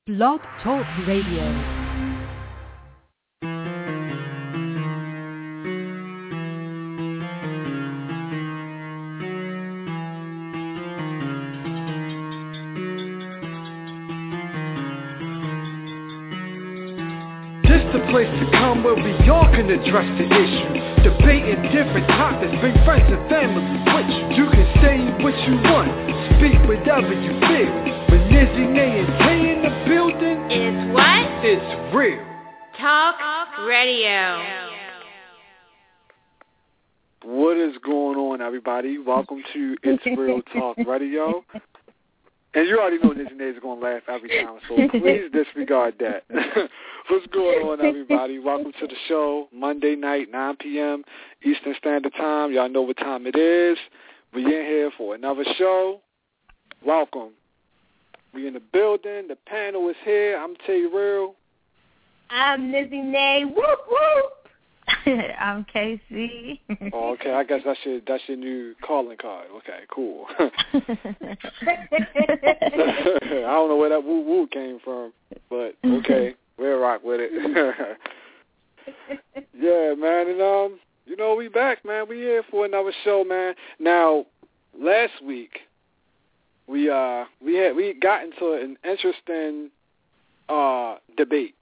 Blog Talk Radio. The place to come where we all can address the issue, debating different topics, bring friends and family with you. You can say what you want, speak whatever you feel. When Nizzy, Nay, and Tay in the building, it's what? It's real. Talk Radio. What is going on, everybody? Welcome to It's Real Talk Radio. And you already know Nizzy Nay is going to laugh every time, so please disregard that. What's going on, everybody? Welcome to the show, Monday night, 9 p.m. Eastern Standard Time. Y'all know what time it is. We in here for another show. Welcome. We in the building. The panel is here. I'm Tay Real. I'm Nizzy Nay. Whoop, whoop. I'm Casey. Oh, okay, I guess that's your new calling card. Okay, cool. I don't know where that woo-woo came from, but okay, we'll rock with it. Yeah, man, and you know, we back, man. We here for another show, man. Now, last week we got into an interesting debate.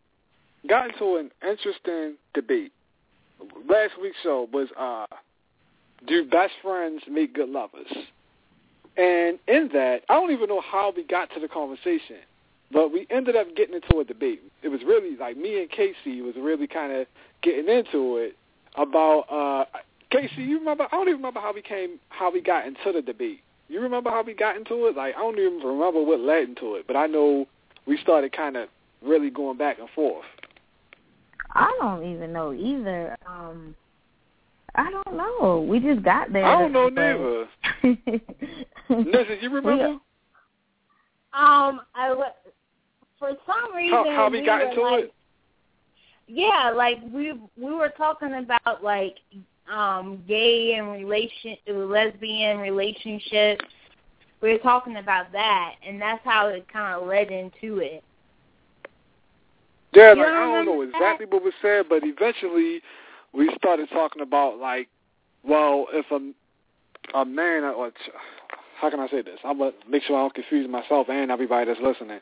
Last week's show was, do best friends make good lovers? And in that, I don't even know how we got to the conversation, but we ended up getting into a debate. It was really like me and Casey was really kind of getting into it about, Casey, you remember? I don't even remember how we got into the debate. You remember how we got into it? Like, I don't even remember what led into it, but I know we started kind of really going back and forth. I don't even know either. I don't know. We just got there. I don't know neither. Listen, you remember? For some reason, how we got into it? Yeah, like we were talking about like gay and lesbian relationships. We were talking about that, and that's how it kind of led into it. Yeah, like, I don't know exactly what was said, but eventually we started talking about, like, well, if a man, or how can I say this? I'm going to make sure I don't confuse myself and everybody that's listening.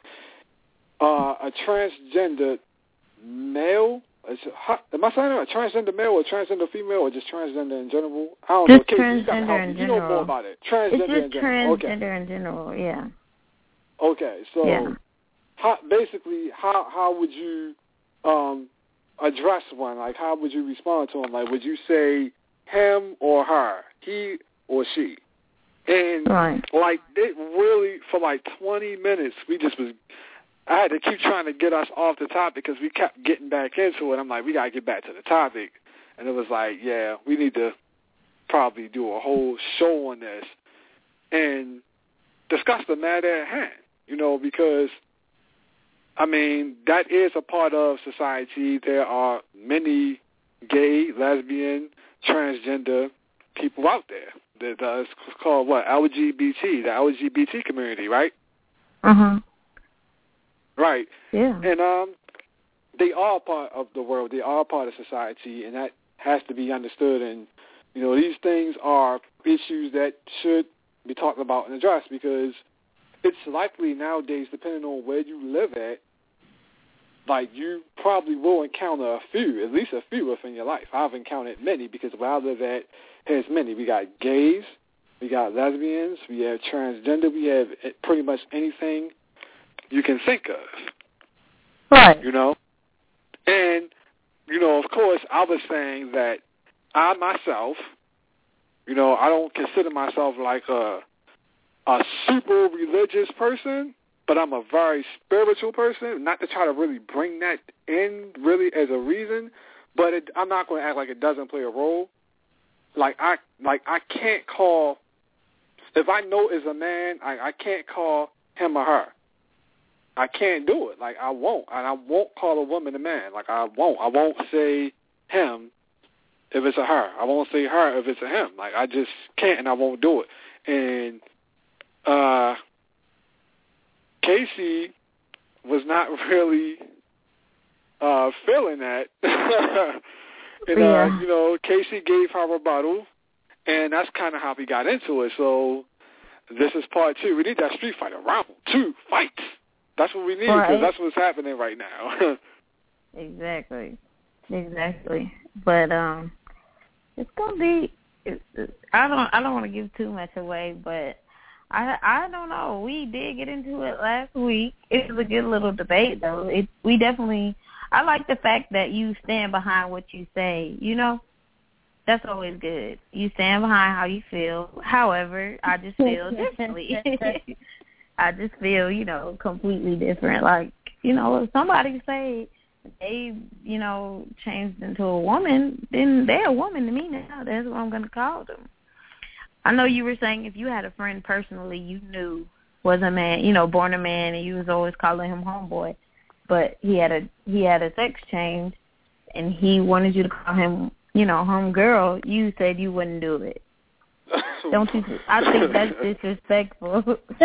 A transgender male, am I saying a transgender male or transgender female or just transgender in general? I don't know. Just transgender in general. You know more about it. Transgender in general. Transgender in general, yeah. Okay, so... Yeah. How would you address one? Like, how would you respond to him? Like, would you say him or her, he or she? And, right. Like, it really, for like 20 minutes, I had to keep trying to get us off the topic because we kept getting back into it. I'm like, we got to get back to the topic. And it was like, yeah, we need to probably do a whole show on this and discuss the matter at hand, you know, because... I mean, that is a part of society. There are many gay, lesbian, transgender people out there. It's called, what, LGBT, the LGBT community, right? Uh-huh. Right. Yeah. And they are part of the world. They are part of society, and that has to be understood. And, you know, these things are issues that should be talked about and addressed because it's likely nowadays, depending on where you live at, like you probably will encounter at least a few within your life. I've encountered many because where I live at, there's many. We got gays, we got lesbians, we have transgender, we have pretty much anything you can think of. Right. You know? And, you know, of course, I was saying that I myself, you know, I don't consider myself like a super religious person, but I'm a very spiritual person, not to try to really bring that in really as a reason, but I'm not going to act like it doesn't play a role. Like I can't call, if I know it's a man, I can't call him or her. I can't do it. Like I won't. And I won't call a woman a man. Like I won't say him if it's a her. I won't say her if it's a him. Like I just can't and I won't do it. And Casey was not really feeling that. And, yeah. you know, Casey gave her rebuttal, and that's kind of how we got into it. So this is part 2. We need that Street Fighter round 2 fights. That's what we need, because that's what's happening right now. Exactly. But it's gonna be. I don't want to give too much away, but I don't know. We did get into it last week. It was a good little debate, though. We definitely. I like the fact that you stand behind what you say. You know, that's always good. You stand behind how you feel. However, I just feel differently. I just feel, you know, completely different. Like, you know, if somebody say they, you know, changed into a woman, then they're a woman to me now. That's what I'm going to call them. I know you were saying if you had a friend personally you knew was a man, you know, born a man, and you was always calling him homeboy, but he had a sex change, and he wanted you to call him, you know, homegirl, you said you wouldn't do it. Don't you? I think that's disrespectful.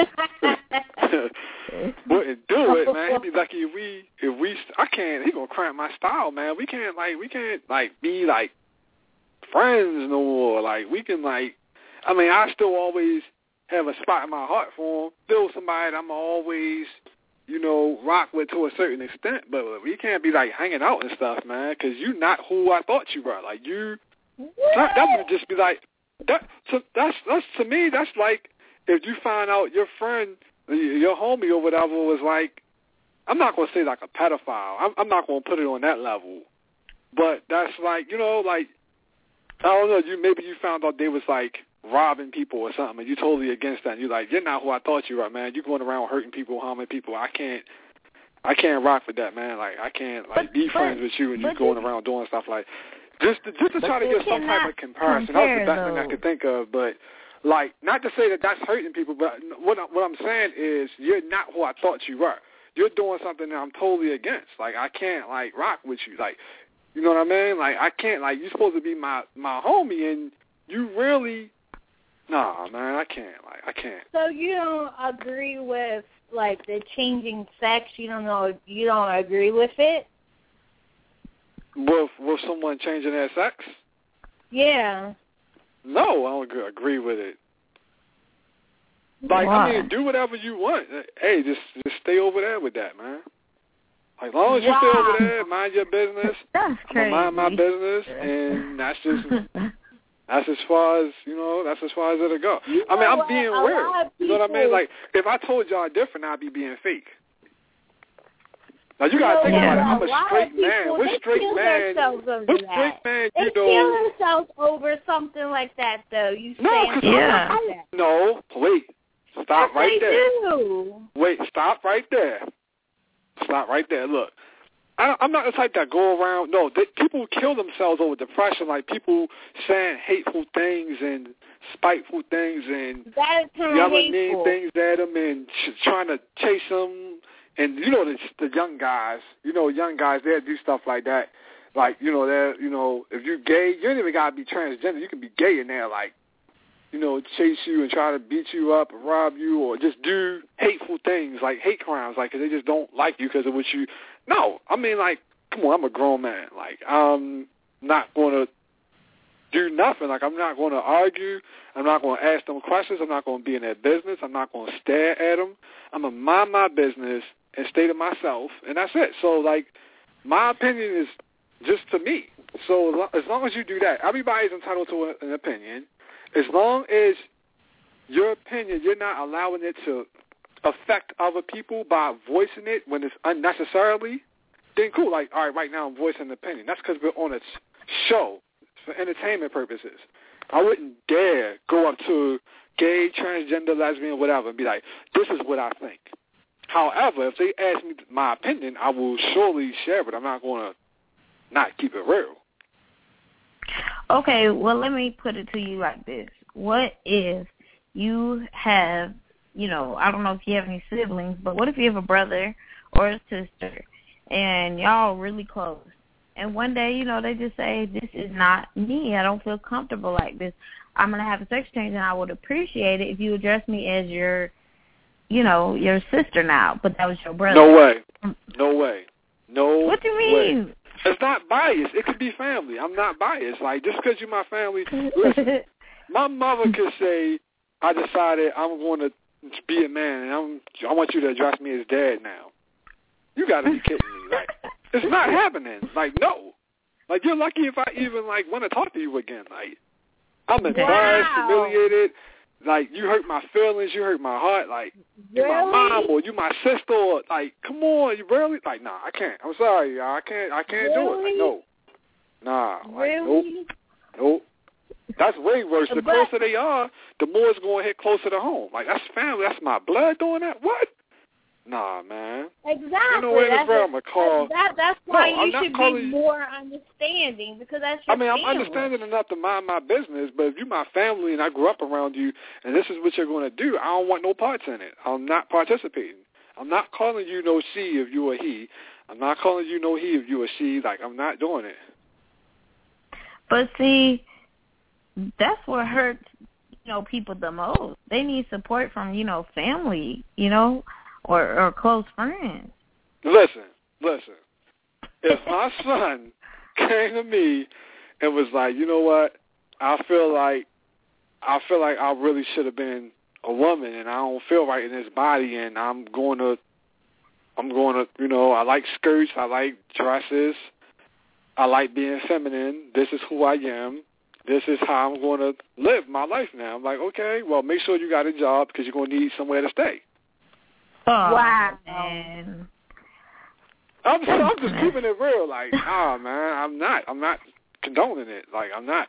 Wouldn't do it, man. He'd be lucky if we. I can't. He gonna cramp my style, man. We can't be like friends no more. Like we can like. I mean, I still always have a spot in my heart for him. Still somebody that I'm always, you know, rock with to a certain extent. But we can't be like hanging out and stuff, man. Because you're not who I thought you were. Like you. That would just be like. That's to me. That's like if you find out your friend, your homie or whatever was like, I'm not gonna say like a pedophile. I'm not gonna put it on that level, but that's like, you know, like I don't know. Maybe you found out they was like robbing people or something, and you totally against that. And you're like, you're not who I thought you were, man. You going around hurting people, harming people. I can't rock with that, man. Like I can't be friends with you and you going around doing stuff like. Just to try to get some type of comparison. That was the best thing I could think of. But, like, not to say that that's hurting people, but what I'm saying is you're not who I thought you were. You're doing something that I'm totally against. Like, I can't, like, rock with you. Like, you know what I mean? Like, I can't, like, you're supposed to be my homie, and you really, nah, man, I can't. Like, I can't. So you don't agree with, like, the changing sex? You don't agree with it? With someone changing their sex? Yeah. No, I don't agree with it. Like, Why? I mean, do whatever you want. Hey, just stay over there with that, man. Like, as long as you stay over there, mind your business. That's crazy. I'm gonna mind my business, and that's as far as, you know, that's as far as it'll go. I mean, I'm being real. You know what I mean? Like, if I told y'all different, I'd be being fake. Now, you got to think about it. I'm a straight man. We're straight man. They kill themselves over something like that, though. You say No, wait. Stop right there. Do. Wait, stop right there. Stop right there. Look, I'm not the type that go around. No, people kill themselves over depression, like people saying hateful things and spiteful things and yelling mean things at them and trying to chase them. And, you know, the young guys, they'll do stuff like that. Like, you know, if you're gay, you don't even got to be transgender. You can be gay and they'll, like, you know, chase you and try to beat you up or rob you or just do hateful things, like hate crimes, like, 'cause they just don't like you because of what you. No, I mean, like, come on, I'm a grown man. Like, I'm not going to do nothing. Like, I'm not going to argue. I'm not going to ask them questions. I'm not going to be in their business. I'm not going to stare at them. I'm going to mind my business and stay to myself, and that's it. So, like, my opinion is just to me. So as long as you do that, everybody's entitled to an opinion. As long as your opinion, you're not allowing it to affect other people by voicing it when it's unnecessarily, then cool. Like, all right now I'm voicing an opinion. That's because we're on a show for entertainment purposes. I wouldn't dare go up to gay, transgender, lesbian, whatever, and be like, this is what I think. However, if they ask me my opinion, I will surely share it. I'm not going to not keep it real. Okay, well, let me put it to you like this. What if you have, you know, I don't know if you have any siblings, but what if you have a brother or a sister and y'all really close? And one day, you know, they just say, this is not me. I don't feel comfortable like this. I'm going to have a sex change, and I would appreciate it if you address me as your your sister now, but that was your brother. No way. No way. No. What do you mean? Way. It's not biased. It could be family. I'm not biased. Like, just because you're my family, listen, my mother could say, I decided I'm going to be a man, and I want you to address me as dad now. You got to be kidding me. Like, it's not happening. Like, no. Like, you're lucky if I even, like, want to talk to you again. Like, I'm embarrassed, humiliated. Like, you hurt my feelings. You hurt my heart. Like, you my mom or you my sister. Or, like, come on. You really? Like, nah, I can't. I'm sorry, y'all. I can't do it. Like, no. Nah. Like, nope. That's way worse. The closer they are, the more it's going to hit closer to home. Like, that's family. That's my blood doing that? What? Nah, man. Exactly. You know what, I'm going to call. That's why you should be more understanding, because that's your family. I'm understanding enough to mind my business, but if you're my family and I grew up around you and this is what you're going to do, I don't want no parts in it. I'm not participating. I'm not calling you no she if you a he. I'm not calling you no he if you a she. Like, I'm not doing it. But see, that's what hurts, people the most. They need support from, family, or close friends. Listen. If my son came to me and was like, you know what, I feel like I really should have been a woman, and I don't feel right in this body, and I'm going to, I like skirts, I like dresses, I like being feminine. This is who I am. This is how I'm going to live my life now. I'm like, okay, well, make sure you got a job because you're going to need somewhere to stay. Oh, wow. Man. I'm just keeping it real. Like, nah, man, I'm not condoning it. Like, I'm not.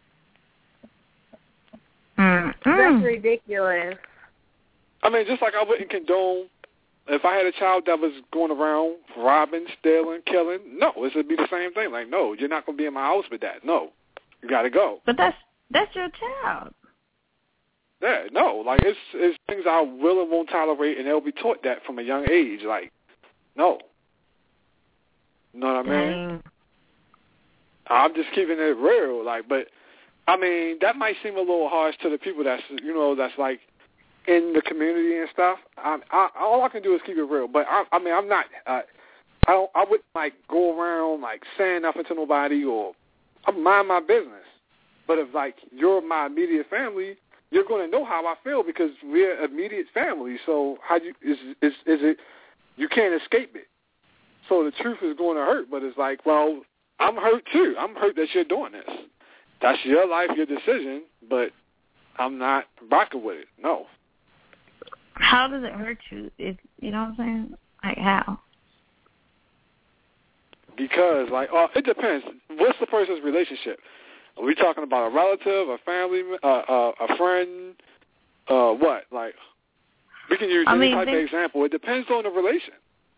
That's ridiculous. I mean, just like I wouldn't condone if I had a child that was going around robbing, stealing, killing. No, it would be the same thing. Like, no, you're not going to be in my house with that. No, you got to go. But that's your child. Yeah, no, like it's things I will and won't tolerate, and they'll be taught that from a young age. Like, no, you know what I mean? I'm just keeping it real. Like, but I mean, that might seem a little harsh to the people that's like in the community and stuff. All I can do is keep it real. But I mean, I'm not. I wouldn't like go around like saying nothing to nobody, or I mind my business. But if like you're my immediate family, you're going to know how I feel because we're immediate family. So is it? You can't escape it. So the truth is going to hurt, but it's like, well, I'm hurt too. I'm hurt that you're doing this. That's your life, your decision, but I'm not rocking with it. No. How does it hurt you? You know what I'm saying? Like how? Because it depends. What's the person's relationship? Are we talking about a relative, a family, a friend, what? Like, we can use any type of example. It depends on the relation.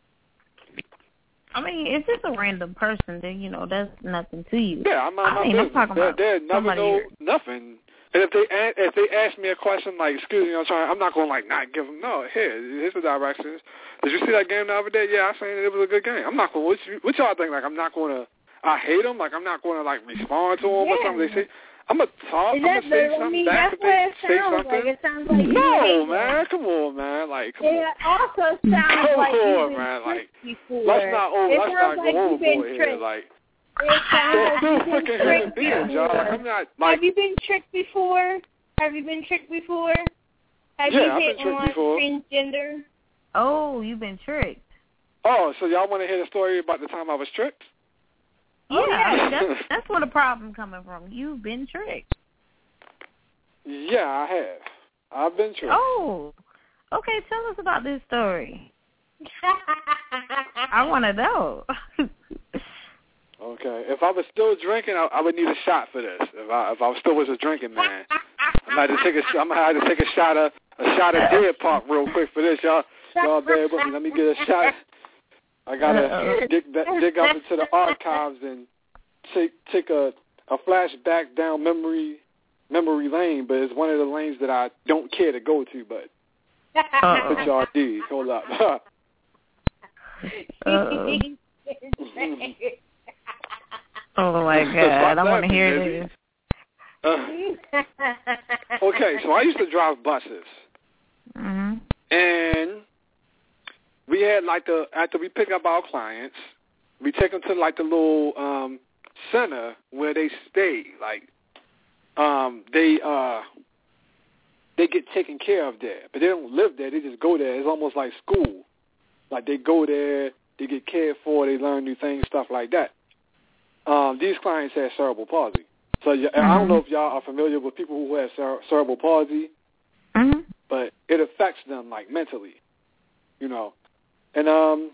I mean, if it's a random person, then, that's nothing to you. Yeah, I'm talking about they never know nothing. And if they ask me a question like, excuse me, I'm not going to, like, not give them, no, here's the directions. Did you see that game the other day? Yeah, I seen it. It was a good game. I'm not going to, what y'all think? Like, I'm not going to, I hate them. Like, I'm not going to, like, respond to them or something. They say, I'm going to talk. I'm going to say something back if they say something. Like, it sounds like no, man. Come on, man. Like, come on. It also sounds like you've been tricked before. Let's not go overboard here. Like, it sounds like you've been tricked before. I'm not, like, have you been tricked before? Have you been tricked before? Have you hit on transgender? Oh, you've been tricked. Oh, so y'all want to hear the story about the time I was tricked? Yeah, that's where the problem coming from. You've been tricked. Yeah, I have. I've been tricked. Oh, okay. Tell us about this story. I want to know. Okay. If I was still drinking, I would need a shot for this. If I still was a drinking man, I'm gonna have to take a shot of Deer Park real quick for this, y'all. Y'all bear with me. Let me get a shot. I gotta dig up into the archives and take a flashback down memory lane, but it's one of the lanes that I don't care to go to. But what y'all did? Hold up. Oh my God! I want to hear this. Okay, so I used to drive buses, mm-hmm. and we had like after we pick up our clients, we take them to like the little center where they stay. Like they get taken care of there, but they don't live there. They just go there. It's almost like school. Like they go there, they get cared for, they learn new things, stuff like that. These clients have cerebral palsy. So I don't know if y'all are familiar with people who have cerebral palsy, but it affects them like mentally, you know. And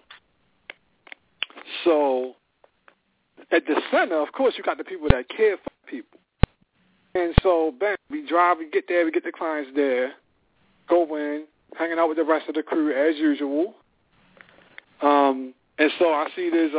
so at the center, of course, you got the people that care for people. And so, bam, we drive, we get there, we get the clients there, go in, hanging out with the rest of the crew as usual. And so I see this,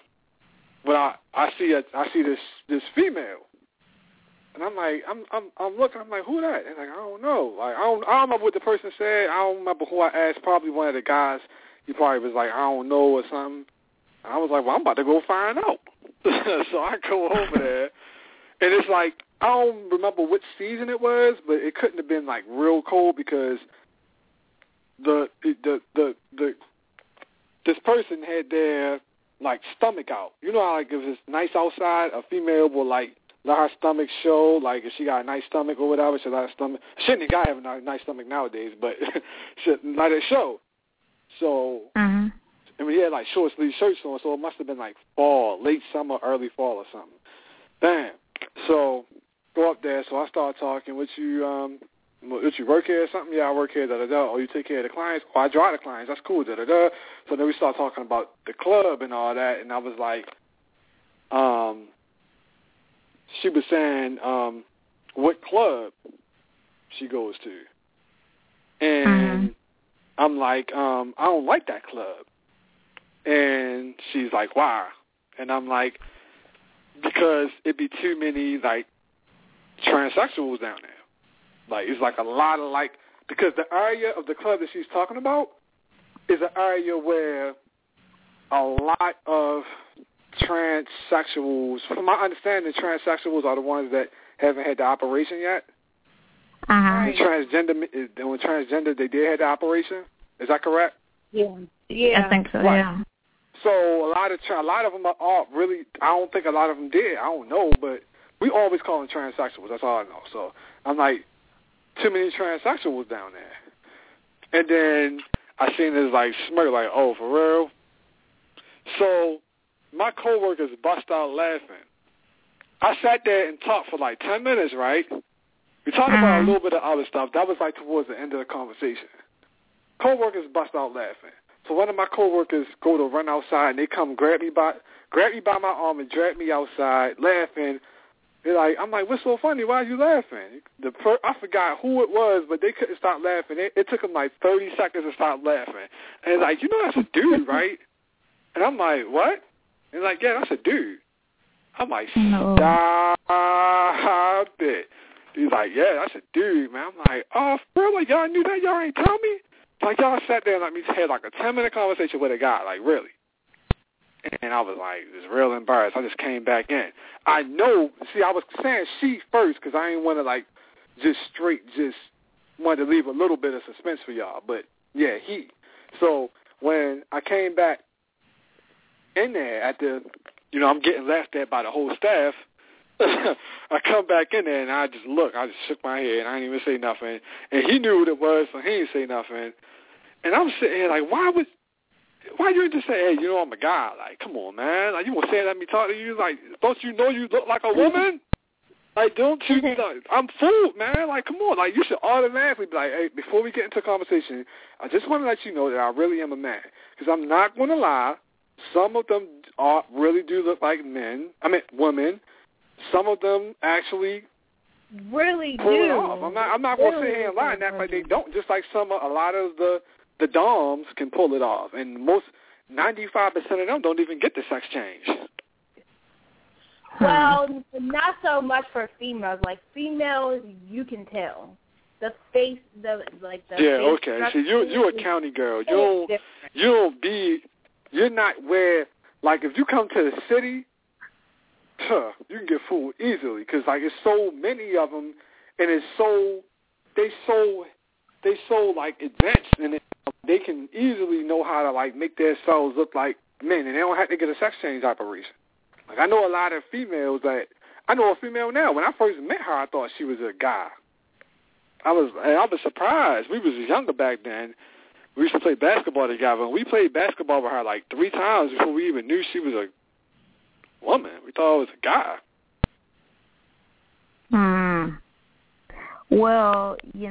I see this female, and I'm like, I'm looking, I'm like, who that? And like, I don't know, like I don't remember what the person said. I don't remember who I asked. Probably one of the guys. He probably was like, I don't know or something. And I was like, well, I'm about to go find out. So I go over there, and it's like, I don't remember which season it was, but it couldn't have been like real cold because this person had their like stomach out. You know how like if it's nice outside, a female will like let her stomach show. Like if she got a nice stomach or whatever, she let her stomach. Shouldn't a guy have a nice stomach nowadays, but should let it show. So and we had like short sleeve shirts on, so it must have been like fall, late summer, early fall or something. Bam. So go up there. So I start talking. What you work here or something? Yeah, I work here. Da da da. Oh, you take care of the clients? Oh, I drive the clients. That's cool. Da da da. So then we start talking about the club and all that, and I was like, she was saying what club she goes to, and I'm like, I don't like that club, and she's like, why? And I'm like, because it'd be too many like transsexuals down there. Like, it's like a lot of, like, because the area of the club that she's talking about is an area where a lot of transsexuals, from my understanding, transsexuals are the ones that haven't had the operation yet. And when transgender, they did have the operation. Is that correct? Yeah. I think so, right. Yeah. So a lot of them are really, I don't think a lot of them did. I don't know, but we always call them transsexuals. That's all I know. So I'm like, too many transsexuals down there. And then I seen this like smirk, like, oh, for real? So my coworkers bust out laughing. I sat there and talked for like 10 minutes, right? We talked about a little bit of other stuff. That was like towards the end of the conversation. Coworkers bust out laughing. So one of my coworkers go to run outside, and they come grab me by my arm and drag me outside, laughing. I'm like, what's so funny? Why are you laughing? I forgot who it was, but they couldn't stop laughing. It took them like 30 seconds to stop laughing. And it's like, you know that's a dude, right? And I'm like, what? And like, yeah, that's a dude. I'm like, stop it. He's like, yeah, that's a dude, man. I'm like, oh, for real? Like, y'all knew that? Y'all ain't tell me? Like, y'all sat there and let me had like a 10-minute conversation with a guy, like, really. And I was like, just real embarrassed. I just came back in. I know, see, I was saying she first because I didn't want to, like, just wanted to leave a little bit of suspense for y'all. But, yeah, he. So when I came back in there at the, I'm getting laughed at by the whole staff, I come back in there and I just shook my head and I didn't even say nothing. And he knew what it was, so he didn't say nothing. And I'm sitting here like, why you didn't just say, hey, I'm a guy? Like, come on, man. Like, you gonna say that let me talk to you? Like, don't you know you look like a woman? Like, don't you? I'm fooled, man. Like, come on. Like, you should automatically be like, hey, before we get into a conversation, I just want to let you know that I really am a man. Because I'm not going to lie. Some of them really do look like women. Some of them actually really pull do. it off. I'm not going to sit here and lie and act like they don't. Just like a lot of the doms can pull it off, and 95% of them don't even get the sex change. Well, not so much for females. Like females, you can tell the face, the yeah, face okay. See, you're a county girl. You're not where, like, if you come to the city, you can get fooled easily because like it's so many of them, and they so like advanced in it they can easily know how to, like, make themselves look like men, and they don't have to get a sex change operation. Like, I know a lot of females that, I know a female now. When I first met her, I thought she was a guy. I was surprised. We was younger back then. We used to play basketball together, and we played basketball with her like 3 times before we even knew she was a woman. We thought it was a guy. Well,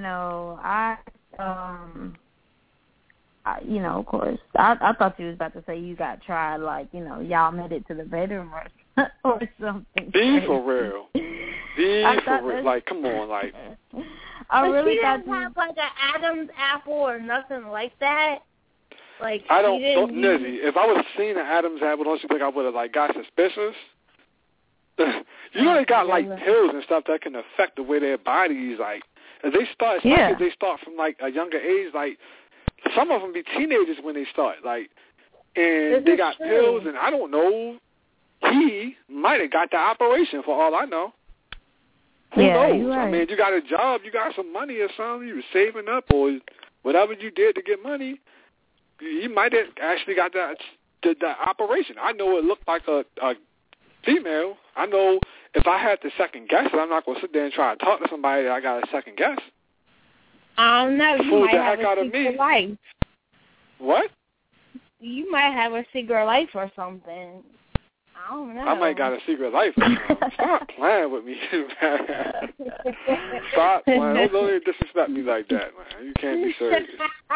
of course, I thought you was about to say you got tried, like, y'all made it to the bedroom or something. Be for real. Like, come on, like. I really didn't have like an Adam's apple or nothing like that. Like, Nizzy, if I would have seen an Adam's apple, don't you think I would have like got suspicious? You know they got like pills and stuff that can affect the way their bodies like. As they start, especially if they start from like a younger age, like some of them be teenagers when they start, like, and they got pills, and I don't know. He might have got the operation for all I know. Who knows? Right. I mean, you got a job, you got some money or something, you were saving up or whatever you did to get money, you might have actually got the operation. I know it looked like a female. I know if I had to second guess it, I'm not going to sit there and try to talk to somebody that I got to second guess. I don't know. You might have a secret life. What? You might have a secret life or something. I don't know. I might got a secret life. Stop playing with me, man. Stop playing. Don't disrespect me like that, man. You can't be serious.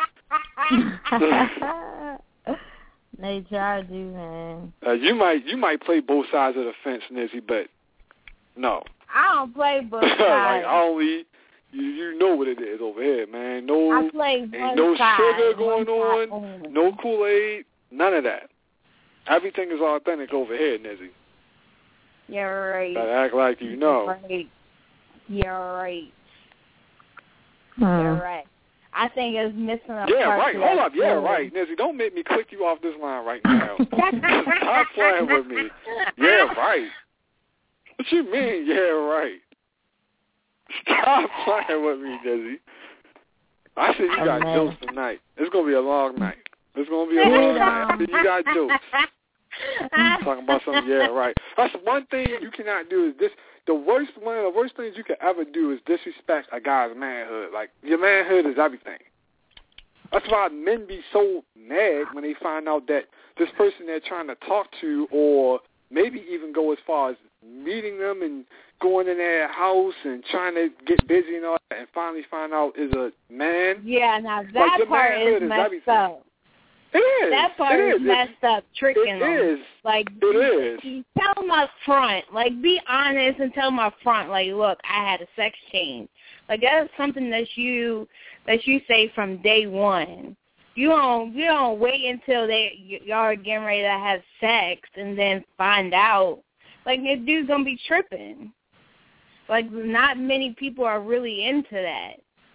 They tried you, man. You might play both sides of the fence, Nizzy, but no. I don't play both sides. Like, only you know what it is over here, man. I play ain't no sugar going on, no Kool-Aid, none of that. Everything is authentic over here, Nizzy. You're right. Gotta act like you know. You're right. You're right. I think it's missing a part. Yeah, right. Hold up. Yeah, right. Nizzy, don't make me click you off this line right now. Stop playing with me. Yeah, right. What you mean, yeah, right? Stop playing with me, Nizzy. I said you got jokes tonight. It's going to be a long night. It's going to be a long night. I said you got jokes. Talking about something, yeah, right. That's one thing you cannot do is this. One of the worst things you can ever do is disrespect a guy's manhood. Like, your manhood is everything. That's why men be so mad when they find out that this person they're trying to talk to, or maybe even go as far as meeting them and going in their house and trying to get busy and all that, and finally find out is a man. Yeah, now that like, part is messed up. It is. That part is messed up, tricking them. It is. Like, it is. Tell them up front. Like, be honest and tell them up front. Like, look, I had a sex change. Like, that's something that you say from day one. You don't wait until y'all are getting ready to have sex and then find out. Like, this dude's gonna be tripping. Like, not many people are really into that.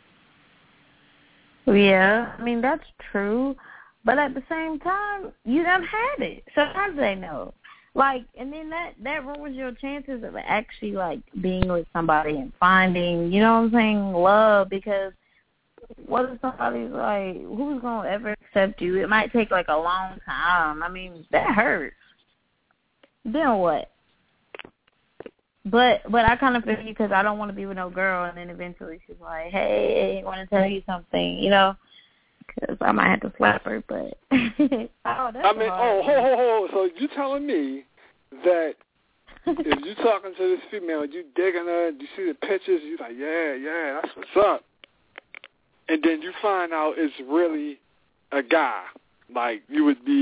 Yeah, I mean that's true. But at the same time, you done had it. Sometimes they know. Like, and then that ruins your chances of actually, like, being with somebody and finding, you know what I'm saying, love. Because what if somebody's like, who's going to ever accept you? It might take, like, a long time. I mean, that hurts. Then what? But I kind of feel you because I don't want to be with no girl. And then eventually she's like, hey, I want to tell you something, you know. Because I might have to slap her, but ho. So you telling me that if you talking to this female, you digging her, you see the pictures, you like, yeah, that's what's up, and then you find out it's really a guy, like that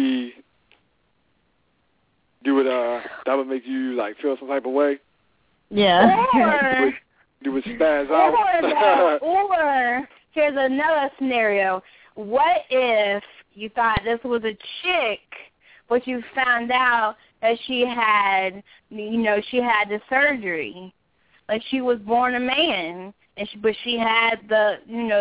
would make you like feel some type of way. Yeah. You would spaz out. Or here's another scenario. What if you thought this was a chick, but you found out that she had the surgery, like she was born a man, but she had the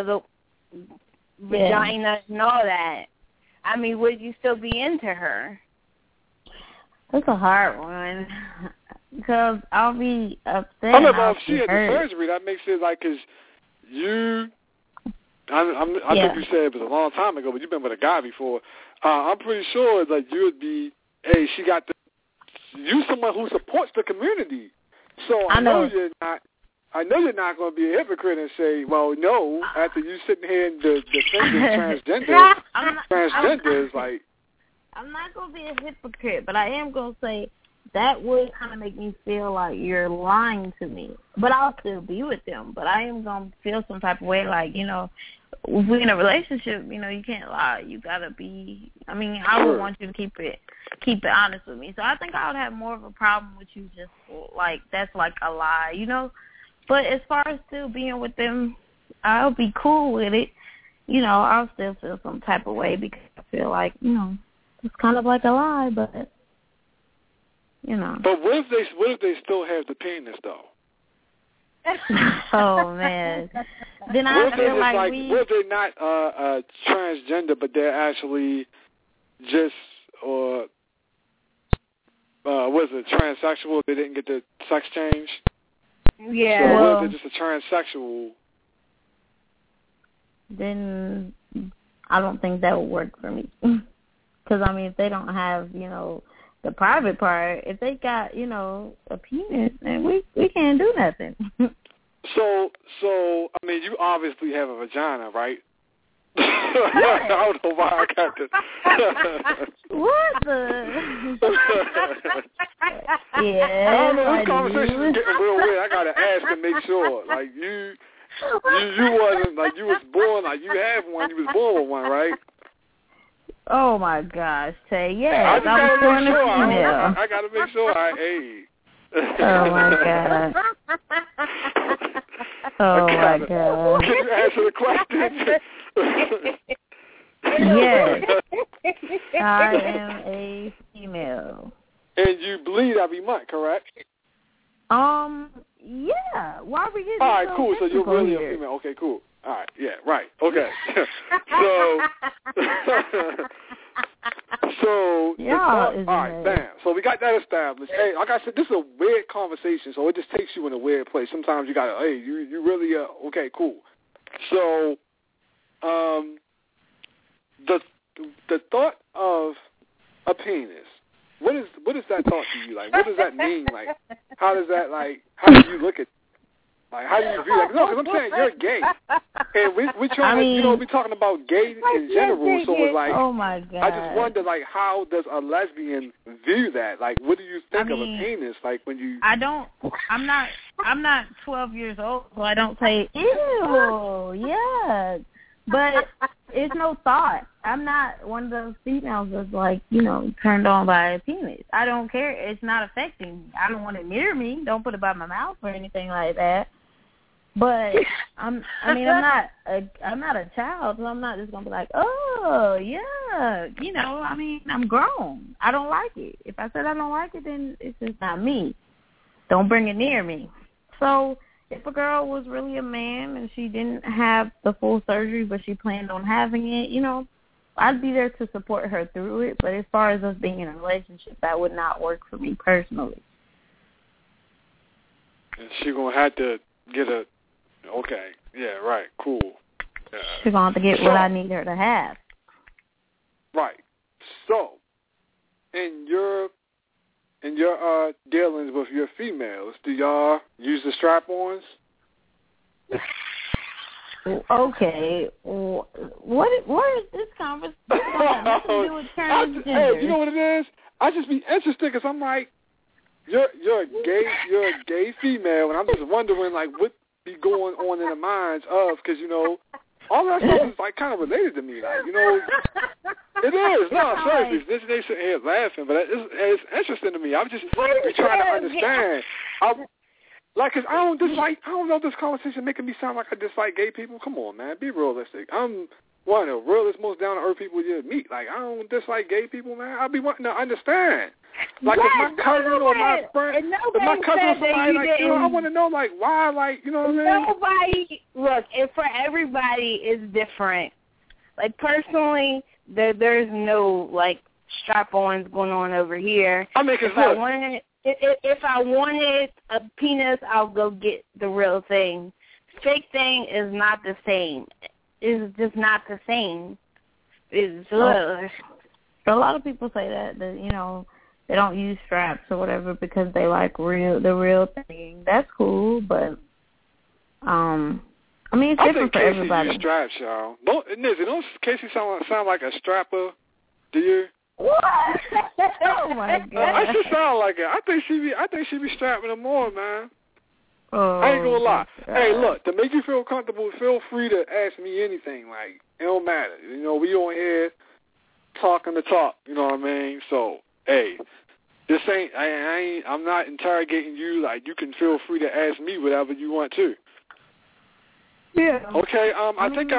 vagina and all that. I mean, would you still be into her? That's a hard one because I'll be upset. I don't know if she had the surgery. That makes it like, 'cause you I think you said it was a long time ago, but you've been with a guy before. I'm pretty sure that you would be, hey, you someone who supports the community. So I know you're not going to be a hypocrite and say, well, no, after you sitting here and defending transgenders, like. I'm not going to be a hypocrite, but I am going to say that would kind of make me feel like you're lying to me. But I'll still be with them. But I am going to feel some type of way like, you know, if we're in a relationship, you know, you can't lie. You got to be, I mean, I would want you to keep it honest with me. So I think I would have more of a problem with you just like, that's like a lie, you know. But as far as still being with them, I'll be cool with it. You know, I'll still feel some type of way because I feel like, you know, it's kind of like a lie, but, you know. But what if they still have the penis, though? Oh, man. Then I feel like what if they're not transgender, but they're actually just, or what is it, transsexual? They didn't get the sex change? Yeah. So what if they're just a transsexual? Then I don't think that would work for me. Because, I mean, if they don't have, you know, the private part, if they got, you know, a penis, then we can't do nothing. So I mean, you obviously have a vagina, right? I don't know why I got this. What the? Yeah. I don't know, this conversation is getting real weird. I got to ask and make sure. Like, you wasn't, like, you was born, like, you have one, you was born with one, right? Oh, my gosh, Tay. Yes, I was born a female. I got to make sure hey. Oh, my God. Oh, my God. Can you answer the question? Yes. I am a female. And you bleed every month, correct? Yeah. Why are we getting all right, so cool. So you're really here? a female. Okay, cool. All right, yeah, right. Okay. So all right, bam. So we got that established. Hey, like I said, this is a weird conversation, so it just takes you in a weird place. Sometimes you gotta, hey, you really okay, cool. So, the thought of a penis. What is that thought to you? Like, what does that mean? Like, how do you look at? Like, how do you view that? No, because I'm saying you're gay, and we're trying to, we're talking about gay in general. So it's like, oh my God, I just wonder, like, how does a lesbian view that? Like, what do you think of a penis? Like, when you, I'm not 12 years old, so I don't say ew, yeah. But it's no thought. I'm not one of those females that's like, turned on by a penis. I don't care. It's not affecting me. I don't want it near me. Don't put it by my mouth or anything like that. But I'm not a child, so I'm not just gonna be like, oh yeah, I'm grown. I don't like it. If I said I don't like it, then it's just not me. Don't bring it near me. So if a girl was really a man and she didn't have the full surgery, but she planned on having it, I'd be there to support her through it. But as far as us being in a relationship, that would not work for me personally. And she gonna have to get a. Okay. Yeah. Right. Cool. She's gonna have to get what I need her to have. Right. So, in your dealings with your females, do y'all use the strap-ons? Okay. What is this conversation? Nothing to do with transgender. Hey, you know what it is? I just be interested because I'm like, you're a gay female, and I'm just wondering like what be going on in the minds of, because all that stuff is like kind of related to me, like it is. No, seriously, they sitting here laughing, but it's interesting to me. I'm just trying to understand. Cause I don't know if this conversation making me sound like I dislike gay people. Come on, man, be realistic. I'm one of the realest, most down to earth people you meet. Like, I don't dislike gay people, man. I be wanting to understand. Like, if my cousin or my friend, if my cousin or somebody, like, I want to know, like, why, like, you know what I mean? Nobody, look, for everybody is different. Like, personally, there's no, like, strap-ons going on over here. I mean, if I wanted a penis, I'll go get the real thing. Fake thing is not the same. is just not the same. It's a lot of people say that they don't use straps or whatever because they like the real thing. That's cool, but I mean, it's different for everybody. I think Casey straps, y'all. Don't Casey sound like a strapper? Do you? What? Oh my God! I just sound like it. I think she be strapping them more, man. Oh, I ain't gonna lie. God. Hey, look, to make you feel comfortable, feel free to ask me anything. Like, it don't matter. We on here talking the talk. You know what I mean? So, hey, this I'm not interrogating you. Like, you can feel free to ask me whatever you want to. Yeah. Okay. I think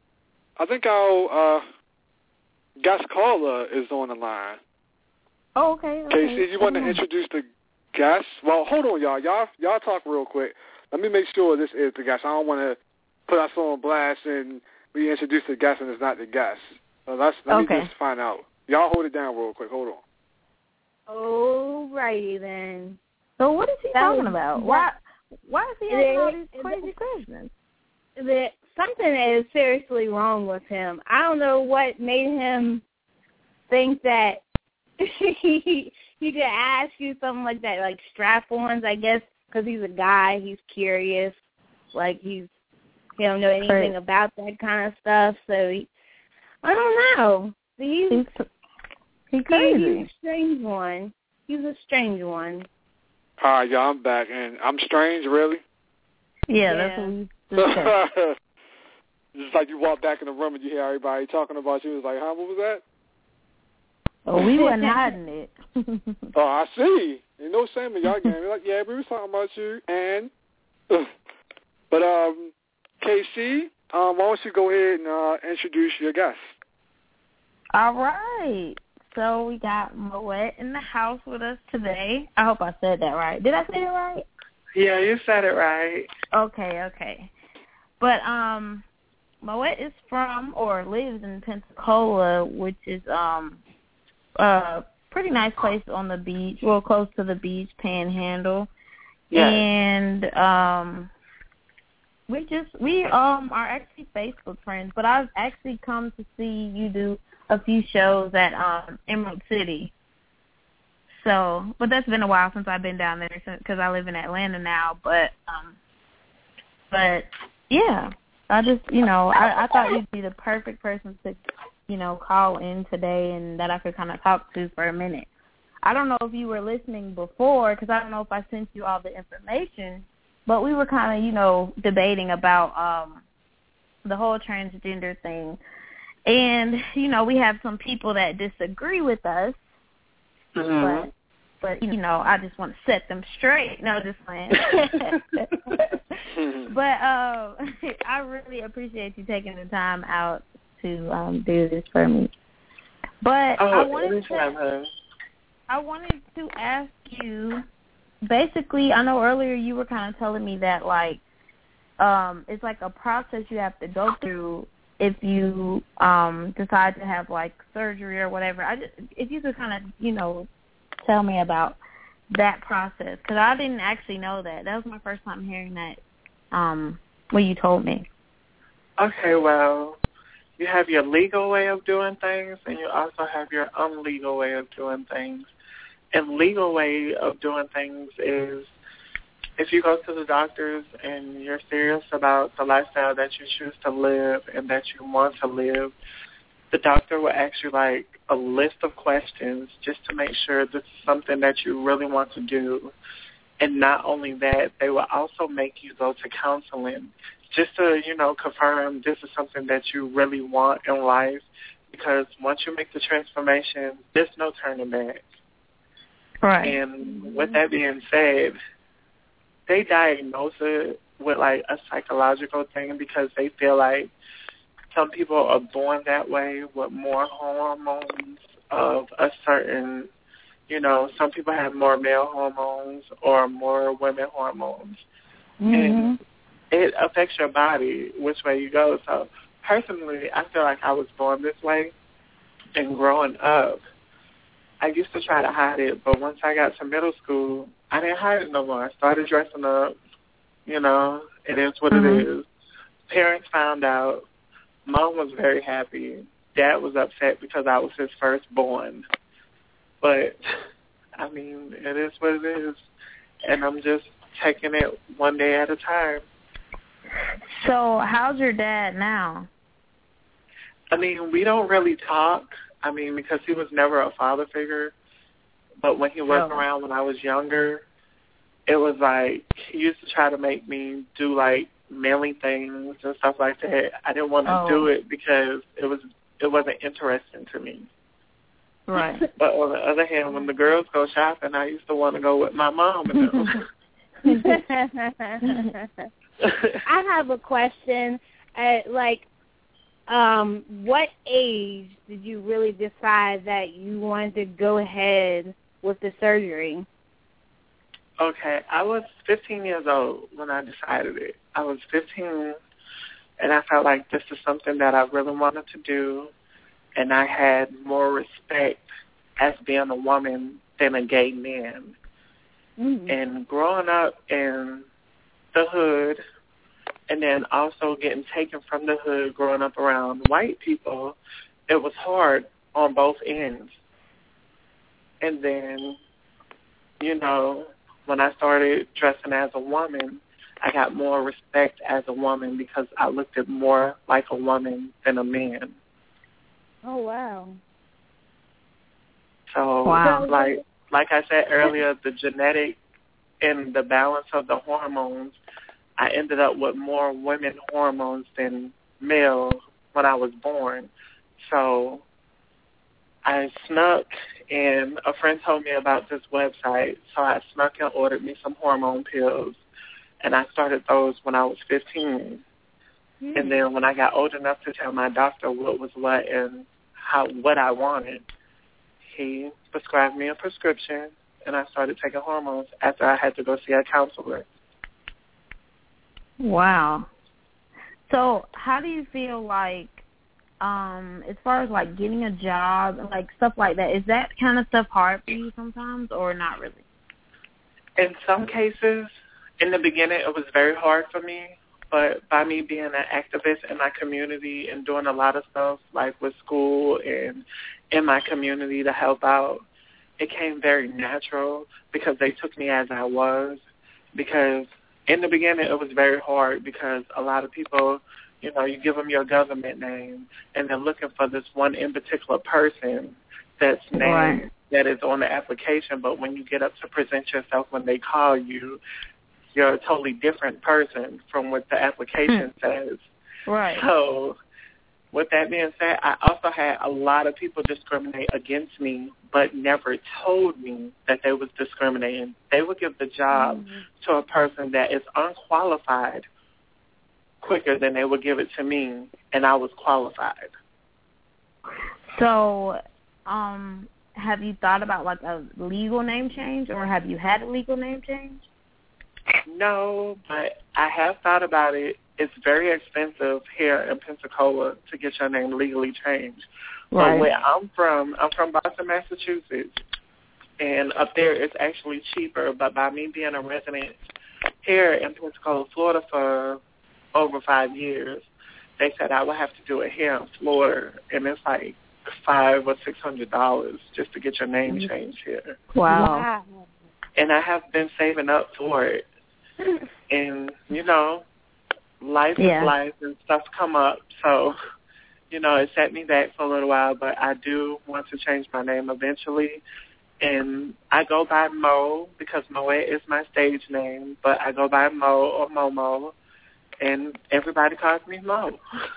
our guest caller is on the line. Oh, okay. Casey, you want to introduce the guest? Well, hold on, y'all. Y'all talk real quick. Let me make sure this is the guest. I don't want to put us on blast and we introduce the guest and it's not the guest. So let me just find out. Y'all hold it down real quick. Hold on. Alrighty then. So what is he talking about? Why is he asking all these crazy questions? Something is seriously wrong with him. I don't know what made him think that he could ask you something like that, like strap-ons, I guess, because he's a guy. He's curious. Like, he don't know anything about that kind of stuff. So, I don't know. He's crazy. He's a strange one. He's a strange one. All right, y'all, I'm back. And I'm strange, really? Yeah. That's what we discussed. Just like you walk back in the room and you hear everybody talking about you. It's like, huh, what was that? Oh, we wasn't hiding it. Oh, I see. Ain't no shame in y'all game. You're like, yeah, we was talking about you. And, but, KC, why don't you go ahead and introduce your guest? All right. So we got Moet in the house with us today. I hope I said that right. Did I say it right? Yeah, you said it right. Okay. But Moet is from or lives in Pensacola, which is a pretty nice place on the beach, well, close to the beach, Panhandle. Yes. And we are actually Facebook friends, but I've actually come to see you do a few shows at Emerald City. So, but that's been a while since I've been down there because I live in Atlanta now. But yeah, I just, I thought you'd be the perfect person to, call in today and that I could kind of talk to for a minute. I don't know if you were listening before because I don't know if I sent you all the information, but we were kind of, debating about the whole transgender thing. And, we have some people that disagree with us. Mm-hmm. But I just want to set them straight. No, just playing. But I really appreciate you taking the time out to do this for me. But I wanted to ask you, basically, I know earlier you were kind of telling me that, like, it's like a process you have to go through if you decide to have, like, surgery or whatever. If you could kind of, tell me about that process, because I didn't actually know that. That was my first time hearing that when you told me. Okay, well, you have your legal way of doing things, and you also have your unlegal way of doing things. And legal way of doing things is if you go to the doctors and you're serious about the lifestyle that you choose to live and that you want to live, the doctor will ask you, like, a list of questions just to make sure this is something that you really want to do. And not only that, they will also make you go to counseling just to, confirm this is something that you really want in life. Because once you make the transformation, there's no turning back. Right. And with that being said, they diagnose it with, like, a psychological thing because they feel like some people are born that way with more hormones of a certain, some people have more male hormones or more women hormones. Mm-hmm. And it affects your body which way you go. So personally, I feel like I was born this way. And growing up, I used to try to hide it, but once I got to middle school, I didn't hide it no more. I started dressing up. It is what it is. Parents found out. Mom was very happy. Dad was upset because I was his firstborn. But, I mean, it is what it is. And I'm just taking it one day at a time. So how's your dad now? I mean, we don't really talk. I mean, because he was never a father figure. But when he was around when I was younger, it was like he used to try to make me do, like, manly things and stuff like that. I didn't want to do it because it wasn't interesting to me. Right. But on the other hand, when the girls go shopping, I used to want to go with my mom and them. I have a question. What age did you really decide that you wanted to go ahead with the surgery? Okay, I was 15 years old when I decided it. I was 15, and I felt like this is something that I really wanted to do, and I had more respect as being a woman than a gay man. Mm-hmm. And growing up in the hood, and then also getting taken from the hood, growing up around white people, it was hard on both ends. And then, you know, when I started dressing as a woman, I got more respect as a woman because I looked at more like a woman than a man. Oh, wow. So, like I said earlier, the genetic and the balance of the hormones, I ended up with more women hormones than male when I was born. So I snuck, and a friend told me about this website, so I snuck and ordered me some hormone pills, and I started those when I was 15. And then when I got old enough to tell my doctor what was what and what I wanted, he prescribed me a prescription, and I started taking hormones after I had to go see a counselor. Wow. So how do you feel like, as far as, like, getting a job and, like, stuff like that, is that kind of stuff hard for you sometimes or not really? In some cases, in the beginning, it was very hard for me. But by me being an activist in my community and doing a lot of stuff, like with school and in my community to help out, it came very natural because they took me as I was. Because in the beginning, it was very hard because a lot of people, you know, you give them your government name, and they're looking for this one in particular person that's named, that is on the application. But when you get up to present yourself when they call you, you're a totally different person from what the application says. Right. So with that being said, I also had a lot of people discriminate against me but never told me that they was discriminating. They would give the job to a person that is unqualified quicker than they would give it to me, and I was qualified. So have you thought about, like, a legal name change, or have you had a legal name change? No, but I have thought about it. It's very expensive here in Pensacola to get your name legally changed. Right. But where I'm from Boston, Massachusetts, and up there it's actually cheaper. But by me being a resident here in Pensacola, Florida for over 5 years, they said I would have to do it here in Florida, and it's like $500 or $600 just to get your name changed here. Wow. And I have been saving up for it. And, you know, life is life and stuff come up. So, you know, it set me back for a little while, but I do want to change my name eventually. And I go by Mo because Moet is my stage name, but I go by Mo or Momo, and everybody calls me Mo.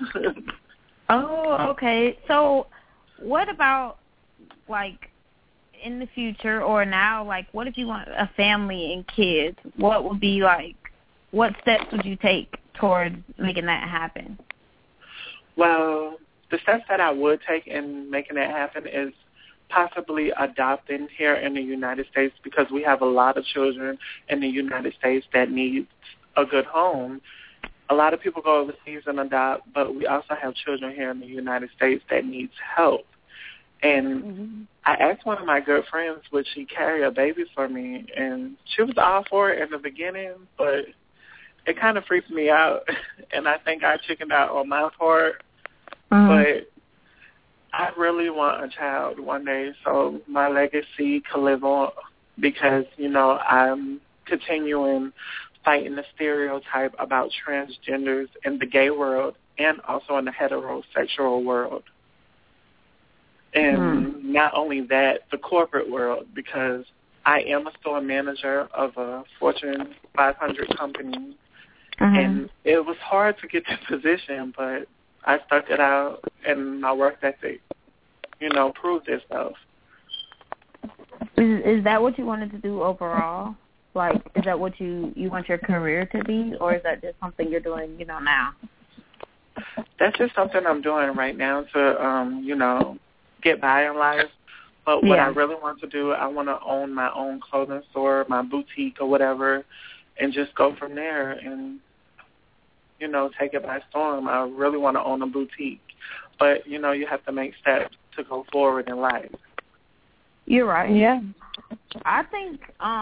Oh, okay. So what about, like, in the future or now, like, what if you want a family and kids? What would be, like, what steps would you take towards making that happen? Well, the steps that I would take in making that happen is possibly adopting here in the United States, because we have a lot of children in the United States that need a good home. A lot of people go overseas and adopt, but we also have children here in the United States that needs help. And I asked one of my good friends, would she carry a baby for me? And she was all for it in the beginning, but it kind of freaked me out. And I think I chickened out on my part. But I really want a child one day so my legacy can live on because, you know, I'm continuing fighting the stereotype about transgenders in the gay world and also in the heterosexual world. And not only that, the corporate world, because I am a store manager of a Fortune 500 company, and it was hard to get that position, but I stuck it out, and my work ethic, you know, proved itself. Is that what you wanted to do overall? Like, is that what you want your career to be, or is that just something you're doing, you know, now? That's just something I'm doing right now to, you know, get by in life. But what I really want to do, I want to own my own clothing store, my boutique or whatever, and just go from there and, you know, take it by storm. I really want to own a boutique. But, you know, you have to make steps to go forward in life. You're right. Yeah. I think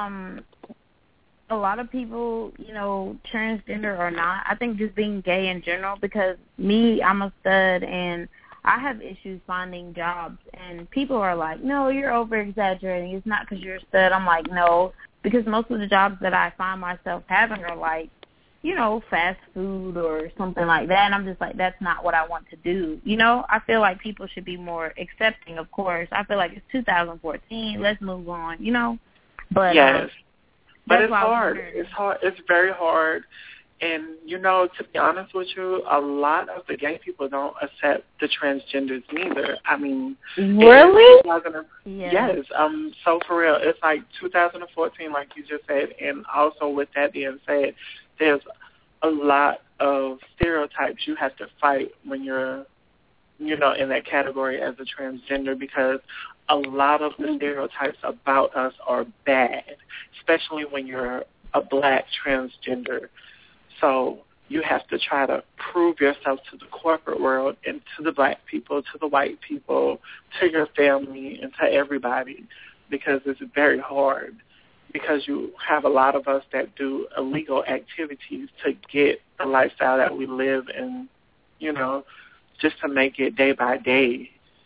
a lot of people, you know, transgender or not, I think just being gay in general, because me, I'm a stud, and I have issues finding jobs, and people are like, no, you're over-exaggerating. It's not because you're a stud. I'm like, no, because most of the jobs that I find myself having are like, you know, fast food or something like that, and I'm just like, that's not what I want to do. You know, I feel like people should be more accepting, of course. I feel like it's 2014. Let's move on, you know. But yes, but it's hard. Wondering. It's hard. It's very hard. And, you know, to be honest with you, a lot of the gay people don't accept the transgenders neither. I mean, really? Yes. So for real, it's like 2014, like you just said. And also with that being said, there's a lot of stereotypes you have to fight when you're, you know, in that category as a transgender, because a lot of the stereotypes about us are bad, especially when you're a black transgender. So you have to try to prove yourself to the corporate world and to the black people, to the white people, to your family, and to everybody, because it's very hard, because you have a lot of us that do illegal activities to get the lifestyle that we live in, you know, just to make it day by day.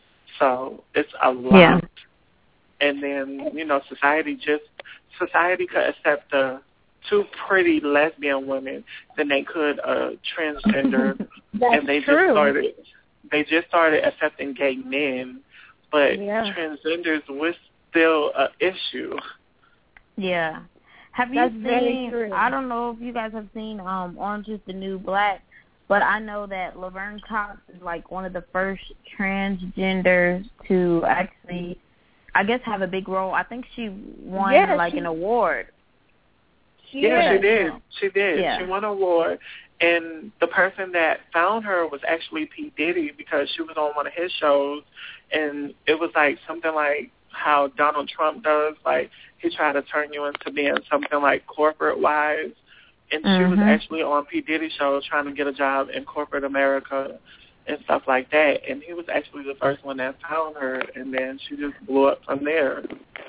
So it's a lot. Yeah. And then, you know, society could accept the two pretty lesbian women than they could a transgender. And they just started accepting gay men, but transgenders was still an issue. Yeah. Have you seen, I don't know if you guys have seen Orange is the New Black, but I know that Laverne Cox is like one of the first transgenders to actually, I guess, have a big role. I think she won an award. She did. Yeah. She won an award. And the person that found her was actually P. Diddy, because she was on one of his shows, and it was like something like how Donald Trump does, like he tried to turn you into being something like corporate-wise. And she was actually on P. Diddy's show trying to get a job in corporate America and stuff like that. And he was actually the first one that found her, and then she just blew up from there.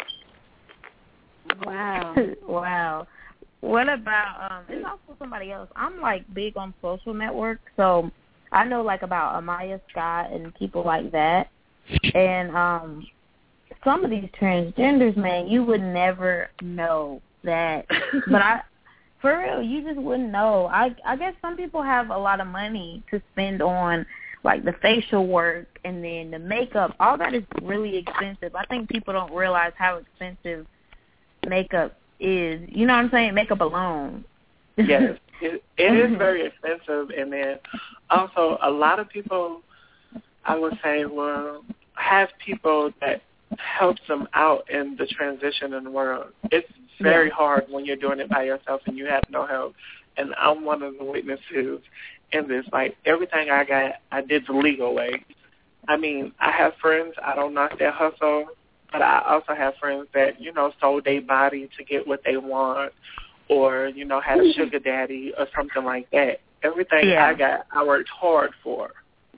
Wow. Wow. What about, there's also somebody else. I'm, like, big on social networks, so I know, like, about Amaya Scott and people like that. And some of these transgenders, man, you would never know that. But for real, you just wouldn't know. I guess some people have a lot of money to spend on, like, the facial work and then the makeup. All that is really expensive. I think people don't realize how expensive makeup is. You know what I'm saying? Makeup alone. Yes. It is very expensive. And then also a lot of people, I would say, will have people that helps them out in the transition in the world. It's very hard when you're doing it by yourself and you have no help. And I'm one of the witnesses in this. Like, everything I got, I did the legal way. I mean, I have friends, I don't knock their hustle, but I also have friends that, you know, sold their body to get what they want, or, you know, had a sugar daddy or something like that. Everything I got, I worked hard for.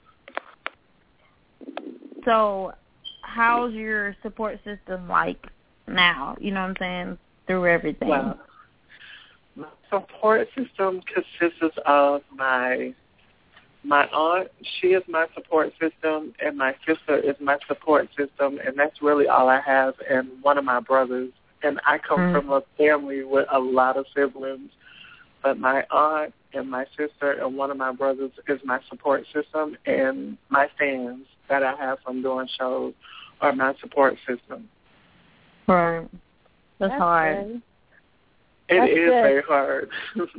So how's your support system like now? You know what I'm saying? Through everything. Well, my support system consists of my My aunt, she is my support system, and my sister is my support system, and that's really all I have, and one of my brothers. And I come from a family with a lot of siblings, but my aunt and my sister and one of my brothers is my support system, and my fans that I have from doing shows are my support system. Right. That's hard. Good. It is very hard.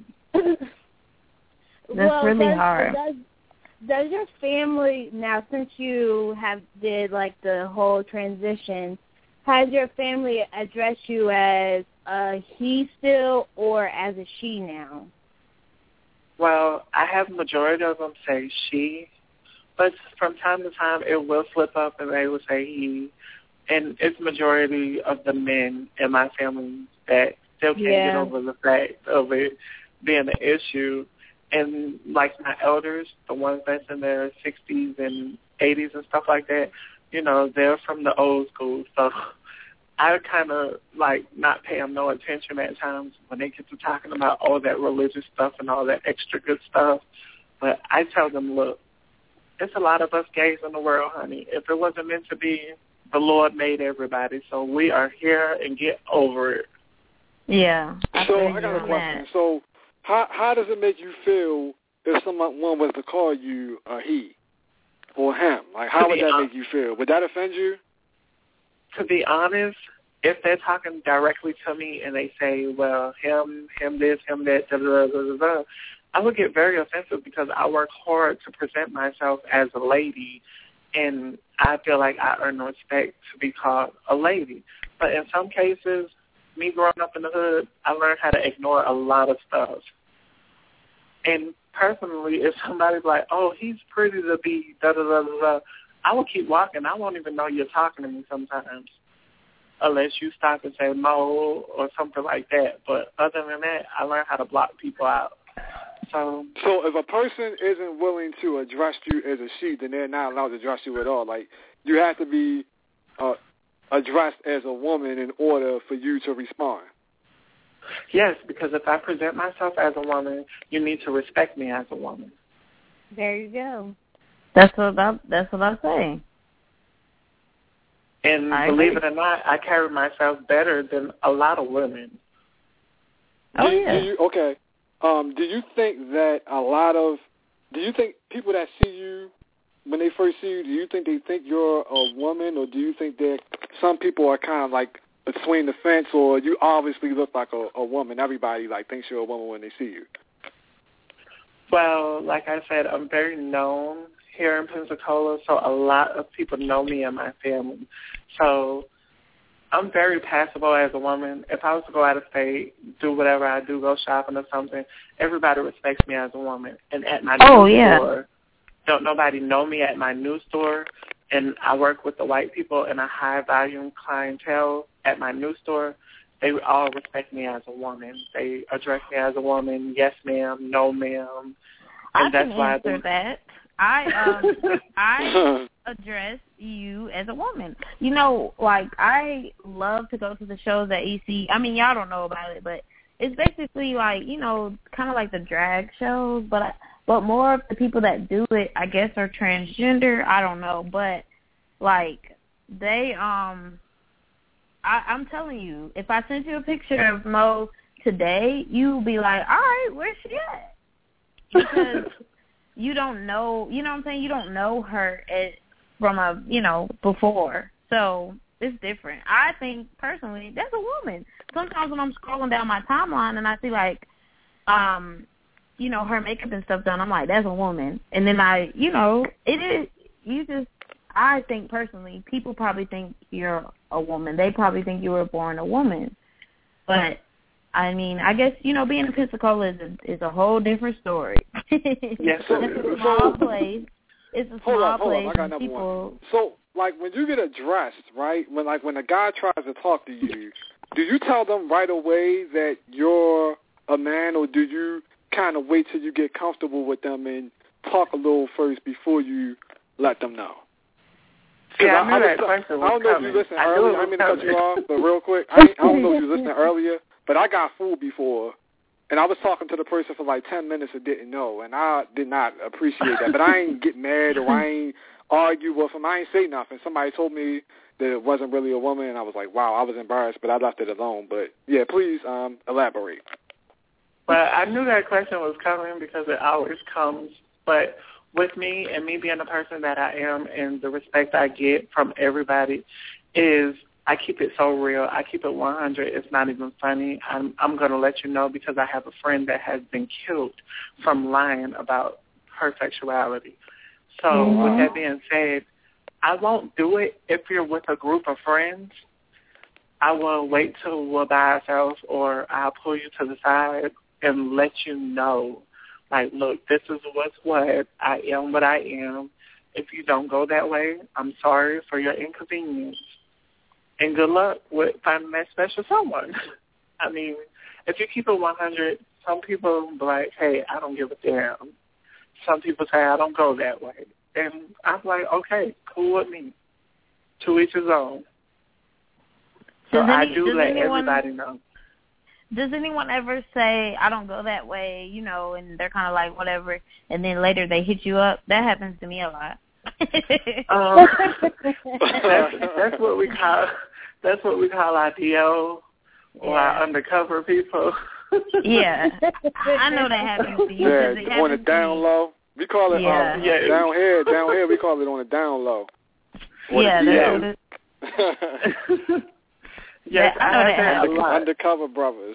That's really hard. Does your family, now since you did like the whole transition, has your family addressed you as a he still or as a she now? Well, I have majority of them say she, but from time to time it will flip up and they will say he. And it's majority of the men in my family that still can't get over the fact of it being an issue. And like my elders, the ones that's in their 60s and 80s and stuff like that, you know, they're from the old school. So I kind of like not pay them no attention at times when they get to talking about all that religious stuff and all that extra good stuff. But I tell them, look, it's a lot of us gays in the world, honey. If it wasn't meant to be, the Lord made everybody. So we are here and get over it. Yeah. So I got a question. So how does it make you feel if someone was to call you a he or him? Like, how would that make you feel? Would that offend you? To be honest, if they're talking directly to me and they say, well, him this, him that, da, da, da, da, da, I would get very offensive because I work hard to present myself as a lady, and I feel like I earn respect to be called a lady. But in some cases, me growing up in the hood, I learned how to ignore a lot of stuff. And personally, if somebody's like, oh, he's pretty to be da-da-da-da-da, I will keep walking. I won't even know you're talking to me sometimes unless you stop and say Mo or something like that. But other than that, I learned how to block people out. So if a person isn't willing to address you as a she, then they're not allowed to address you at all. Like, you have to be addressed as a woman in order for you to respond. Yes, because if I present myself as a woman, you need to respect me as a woman. There you go. That's what I'm saying. And believe it or not, I carry myself better than a lot of women. Oh, yeah. Okay. Do you think that do you think people that see you, when they first see you, do you think they think you're a woman, or do you think that some people are kind of like between the fence, or you obviously look like a woman? Everybody like thinks you're a woman when they see you. Well, like I said, I'm very known here in Pensacola, so a lot of people know me and my family. So I'm very passable as a woman. If I was to go out of state, do whatever I do, go shopping or something, everybody respects me as a woman. And at my new store, don't nobody know me at my new store, and I work with the white people in a high-volume clientele at my new store. They all respect me as a woman. They address me as a woman, yes, ma'am, no, ma'am. And I can answer that. I address you as a woman. You know, like, I love to go to the shows at EC. I mean, y'all don't know about it, but it's basically like, you know, kind of like the drag shows, but more of the people that do it, I guess, are transgender. I don't know, but like they, I'm telling you, if I sent you a picture of Mo today, you'll be like, all right, where's she at? Because you don't know, you know what I'm saying? You don't know her from before. So it's different. I think, personally, that's a woman. Sometimes when I'm scrolling down my timeline and I see, like, her makeup and stuff done, I'm like, that's a woman. And then I think, personally, people probably think you're a woman. They probably think you were born a woman. But, I mean, I guess, being in Pensacola is a whole different story. Yes, it's a small place. It's a small place. I got another one. So, like, when you get addressed, right, when a guy tries to talk to you, do you tell them right away that you're a man, or do you kind of wait till you get comfortable with them and talk a little first before you let them know? Yeah, I knew that question was I don't know coming. if you listened earlier. I didn't mean to cut you off, but real quick, I don't know if you listened earlier, but I got fooled before and I was talking to the person for like 10 minutes and didn't know, and I did not appreciate that. But I ain't get mad or I ain't argue with him. I ain't say nothing. Somebody told me that it wasn't really a woman, and I was like, wow, I was embarrassed, but I left it alone. But, yeah, please elaborate. But I knew that question was coming because it always comes. But with me and me being the person that I am and the respect I get from everybody is I keep it so real. I keep it 100. It's not even funny. I'm going to let you know because I have a friend that has been killed from lying about her sexuality. So with that being said, I won't do it if you're with a group of friends. I will wait till we're by ourselves, or I'll pull you to the side and let you know, like, look, this is what's what. I am what I am. If you don't go that way, I'm sorry for your inconvenience. And good luck with finding that special someone. I mean, if you keep it 100, some people be like, hey, I don't give a damn. Some people say, I don't go that way. And I'm like, okay, cool with me. To each his own. So I do let everybody know. Does anyone ever say, I don't go that way, you know, and they're kind of like, whatever, and then later they hit you up? That happens to me a lot. That's what we call our DO or our undercover people. Yeah. I know that happens to you. Yeah, on the down low. We call it down here we call it on the down low. Yeah, that's yes, I know that happens. Undercover brothers.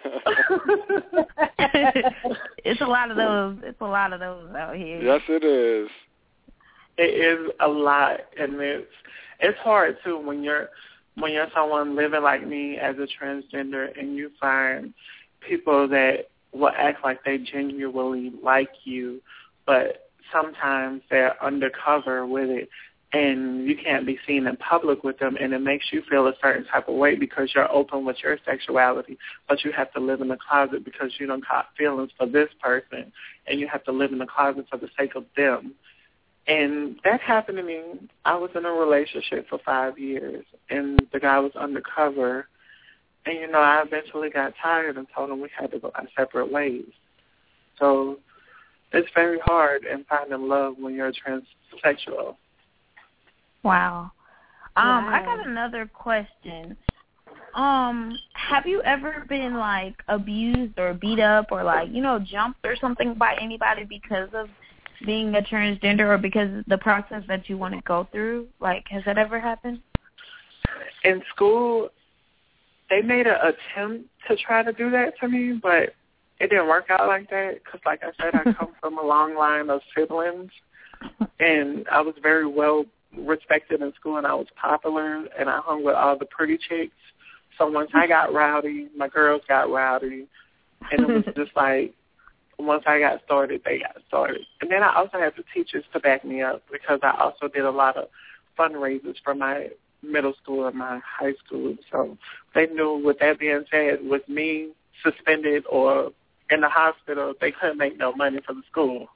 It's a lot of those. It's a lot of those out here. Yes, it is. It is a lot, and it's hard too when you're someone living like me as a transgender, and you find people that will act like they genuinely like you, but sometimes they're undercover with it, and you can't be seen in public with them, and it makes you feel a certain type of way because you're open with your sexuality, but you have to live in the closet because you don't caught feelings for this person, and you have to live in the closet for the sake of them. And that happened to me. I was in a relationship for 5 years, and the guy was undercover. And, you know, I eventually got tired and told him we had to go our separate ways. So it's very hard in finding love when you're transsexual. Wow. I got another question. Have you ever been, like, abused or beat up or, like, you know, jumped or something by anybody because of being a transgender or because of the process that you want to go through? Like, has that ever happened? In school, they made an attempt to try to do that to me, but it didn't work out like that because, like I said, I come from a long line of siblings, and I was very well respected in school, and I was popular, and I hung with all the pretty chicks. So once I got rowdy, my girls got rowdy, and it was just like, once I got started, they got started. And then I also had the teachers to back me up because I also did a lot of fundraisers for my middle school and my high school. So they knew, with that being said, with me suspended or in the hospital, they couldn't make no money for the school.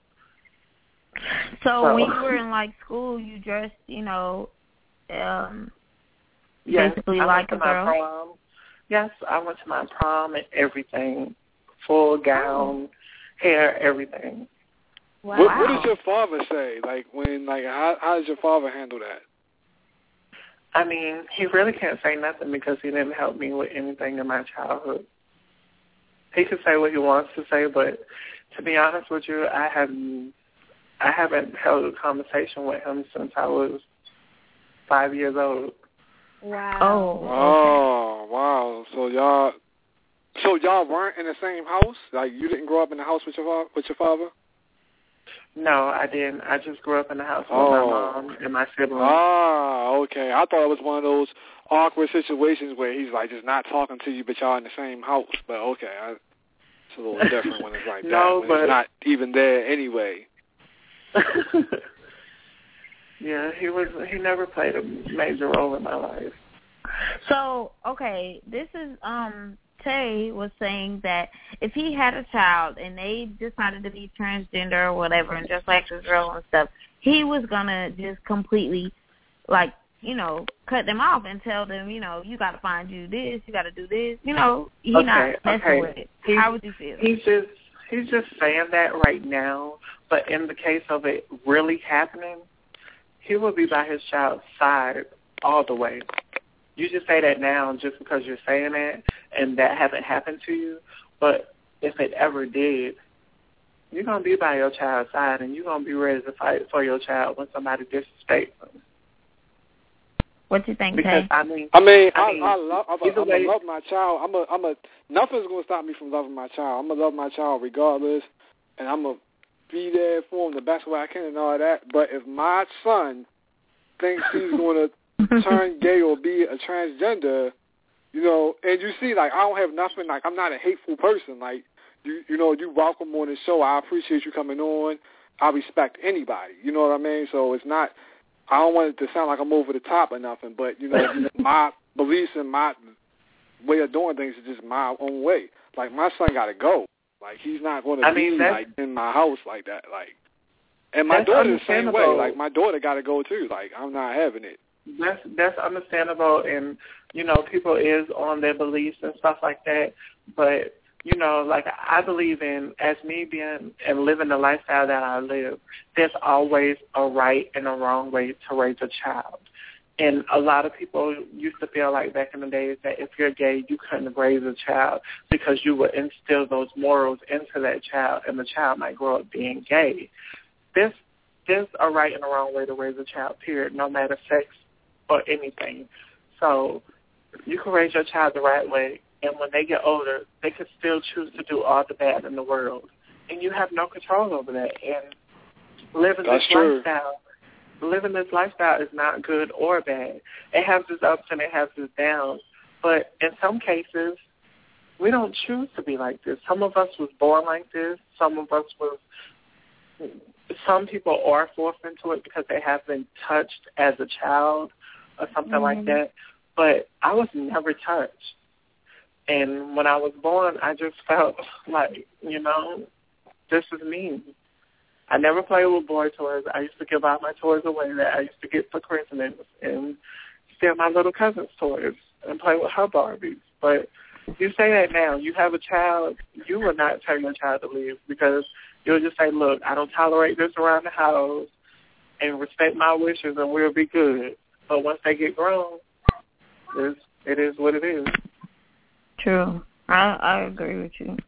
So when you were in, like, school, you dressed, you know, basically like a girl? Prom. Yes, I went to my prom and everything, full gown, hair, everything. Wow. What does your father say? Like, how does your father handle that? I mean, he really can't say nothing because he didn't help me with anything in my childhood. He can say what he wants to say, but to be honest with you, I haven't held a conversation with him since I was 5 years old. Wow. Oh, wow. So y'all weren't in the same house? Like, you didn't grow up in the house with your father? No, I didn't. I just grew up in the house with my mom and my siblings. Ah, okay. I thought it was one of those awkward situations where he's, like, just not talking to you, but y'all in the same house. But, okay, it's a little different when it's like that. When it's not even there anyway. Yeah, he never played a major role in my life. So, okay, this is Tay was saying that if he had a child and they decided to be transgender or whatever and just like this girl and stuff, he was gonna just completely, like, cut them off and tell them, you got to find you this, you got to do this. Not messing with it. How would you feel? He's just saying that right now, but in the case of it really happening, he will be by his child's side all the way. You just say that now just because you're saying it and that hasn't happened to you, but if it ever did, you're going to be by your child's side and you're going to be ready to fight for your child when somebody disrespects them. What do you think, because, Tay? I love my child. Nothing's going to stop me from loving my child. I'm going to love my child regardless, and I'm going to be there for him the best way I can and all that. But if my son thinks he's going to turn gay or be a transgender, and you see, like, I don't have nothing, like, I'm not a hateful person. Like, you welcome on the show. I appreciate you coming on. I respect anybody. You know what I mean? So it's not, I don't want it to sound like I'm over the top or nothing, but, my beliefs and my way of doing things is just my own way. Like, my son got to go. Like, he's not going to be, like, in my house like that. Like, and my daughter the same way. Like, my daughter got to go, too. Like, I'm not having it. That's understandable, and, people is on their beliefs and stuff like that, but, like I believe in, as me being and living the lifestyle that I live, there's always a right and a wrong way to raise a child. And a lot of people used to feel like back in the days that if you're gay, you couldn't raise a child because you would instill those morals into that child, and the child might grow up being gay. There's a right and a wrong way to raise a child, period, no matter sex or anything. So you can raise your child the right way, and when they get older, they can still choose to do all the bad in the world. And you have no control over that. And living this lifestyle is not good or bad. It has its ups and it has its downs. But in some cases, we don't choose to be like this. Some of us was born like this. Some people are forced into it because they have been touched as a child or something like that. But I was never touched. And when I was born, I just felt like, this is me. I never played with boy toys. I used to give out my toys away that I used to get for Christmas and steal my little cousin's toys and play with her Barbies. But you say that now. You have a child, you will not tell your child to leave because you'll just say, look, I don't tolerate this around the house and respect my wishes and we'll be good. But once they get grown, it is what it is. True. I agree with you.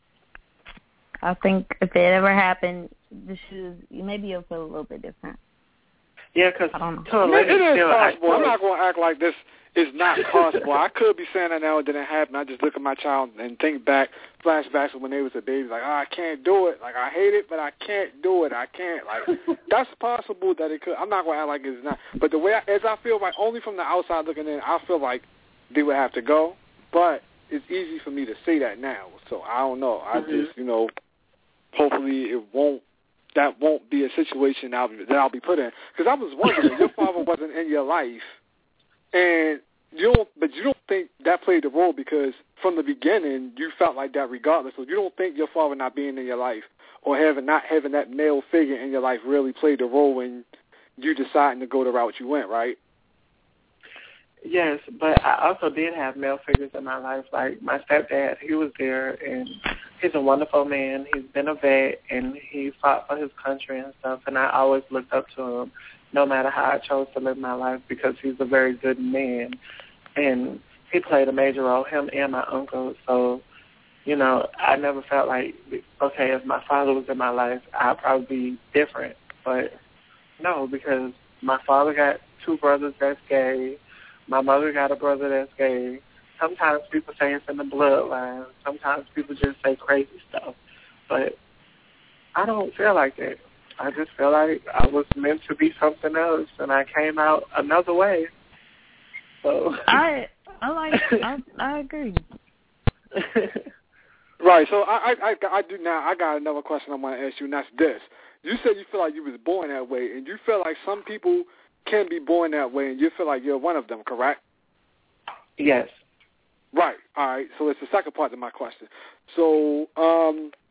I think if it ever happened, maybe you'll feel a little bit different. Yeah, because it is possible. I'm not going to act like this is not possible. I could be saying that now and didn't happen. I just look at my child and think back, flashbacks of when they was a baby, like, I can't do it. Like, I hate it, but I can't do it. I can't. Like, that's possible that it could. I'm not going to act like it's not. But the way, as I feel like, only from the outside looking in, I feel like they would have to go. But it's easy for me to say that now. So I don't know. I just, hopefully that won't be a situation that I'll be put in. Because I was wondering, your father wasn't in your life, and you don't think that played a role because from the beginning you felt like that regardless. So you don't think your father not being in your life or not having that male figure in your life really played a role in you deciding to go the route you went, right? Yes, but I also did have male figures in my life. Like my stepdad, he was there, and he's a wonderful man. He's been a vet, and he fought for his country and stuff, and I always looked up to him no matter how I chose to live my life because he's a very good man, and he played a major role, him and my uncle. So, I never felt like, okay, if my father was in my life, I'd probably be different. But no, because my father got 2 brothers that's gay. My mother got a brother that's gay. Sometimes people say it's in the bloodline. Sometimes people just say crazy stuff. But I don't feel like that. I just feel like I was meant to be something else, and I came out another way. So I agree. Right. So I do now. I got another question I want to ask you, and that's this. You said you feel like you was born that way, and you feel like some people can be born that way, and you feel like you're one of them, correct? Yes. Right. All right. So it's the second part of my question. So,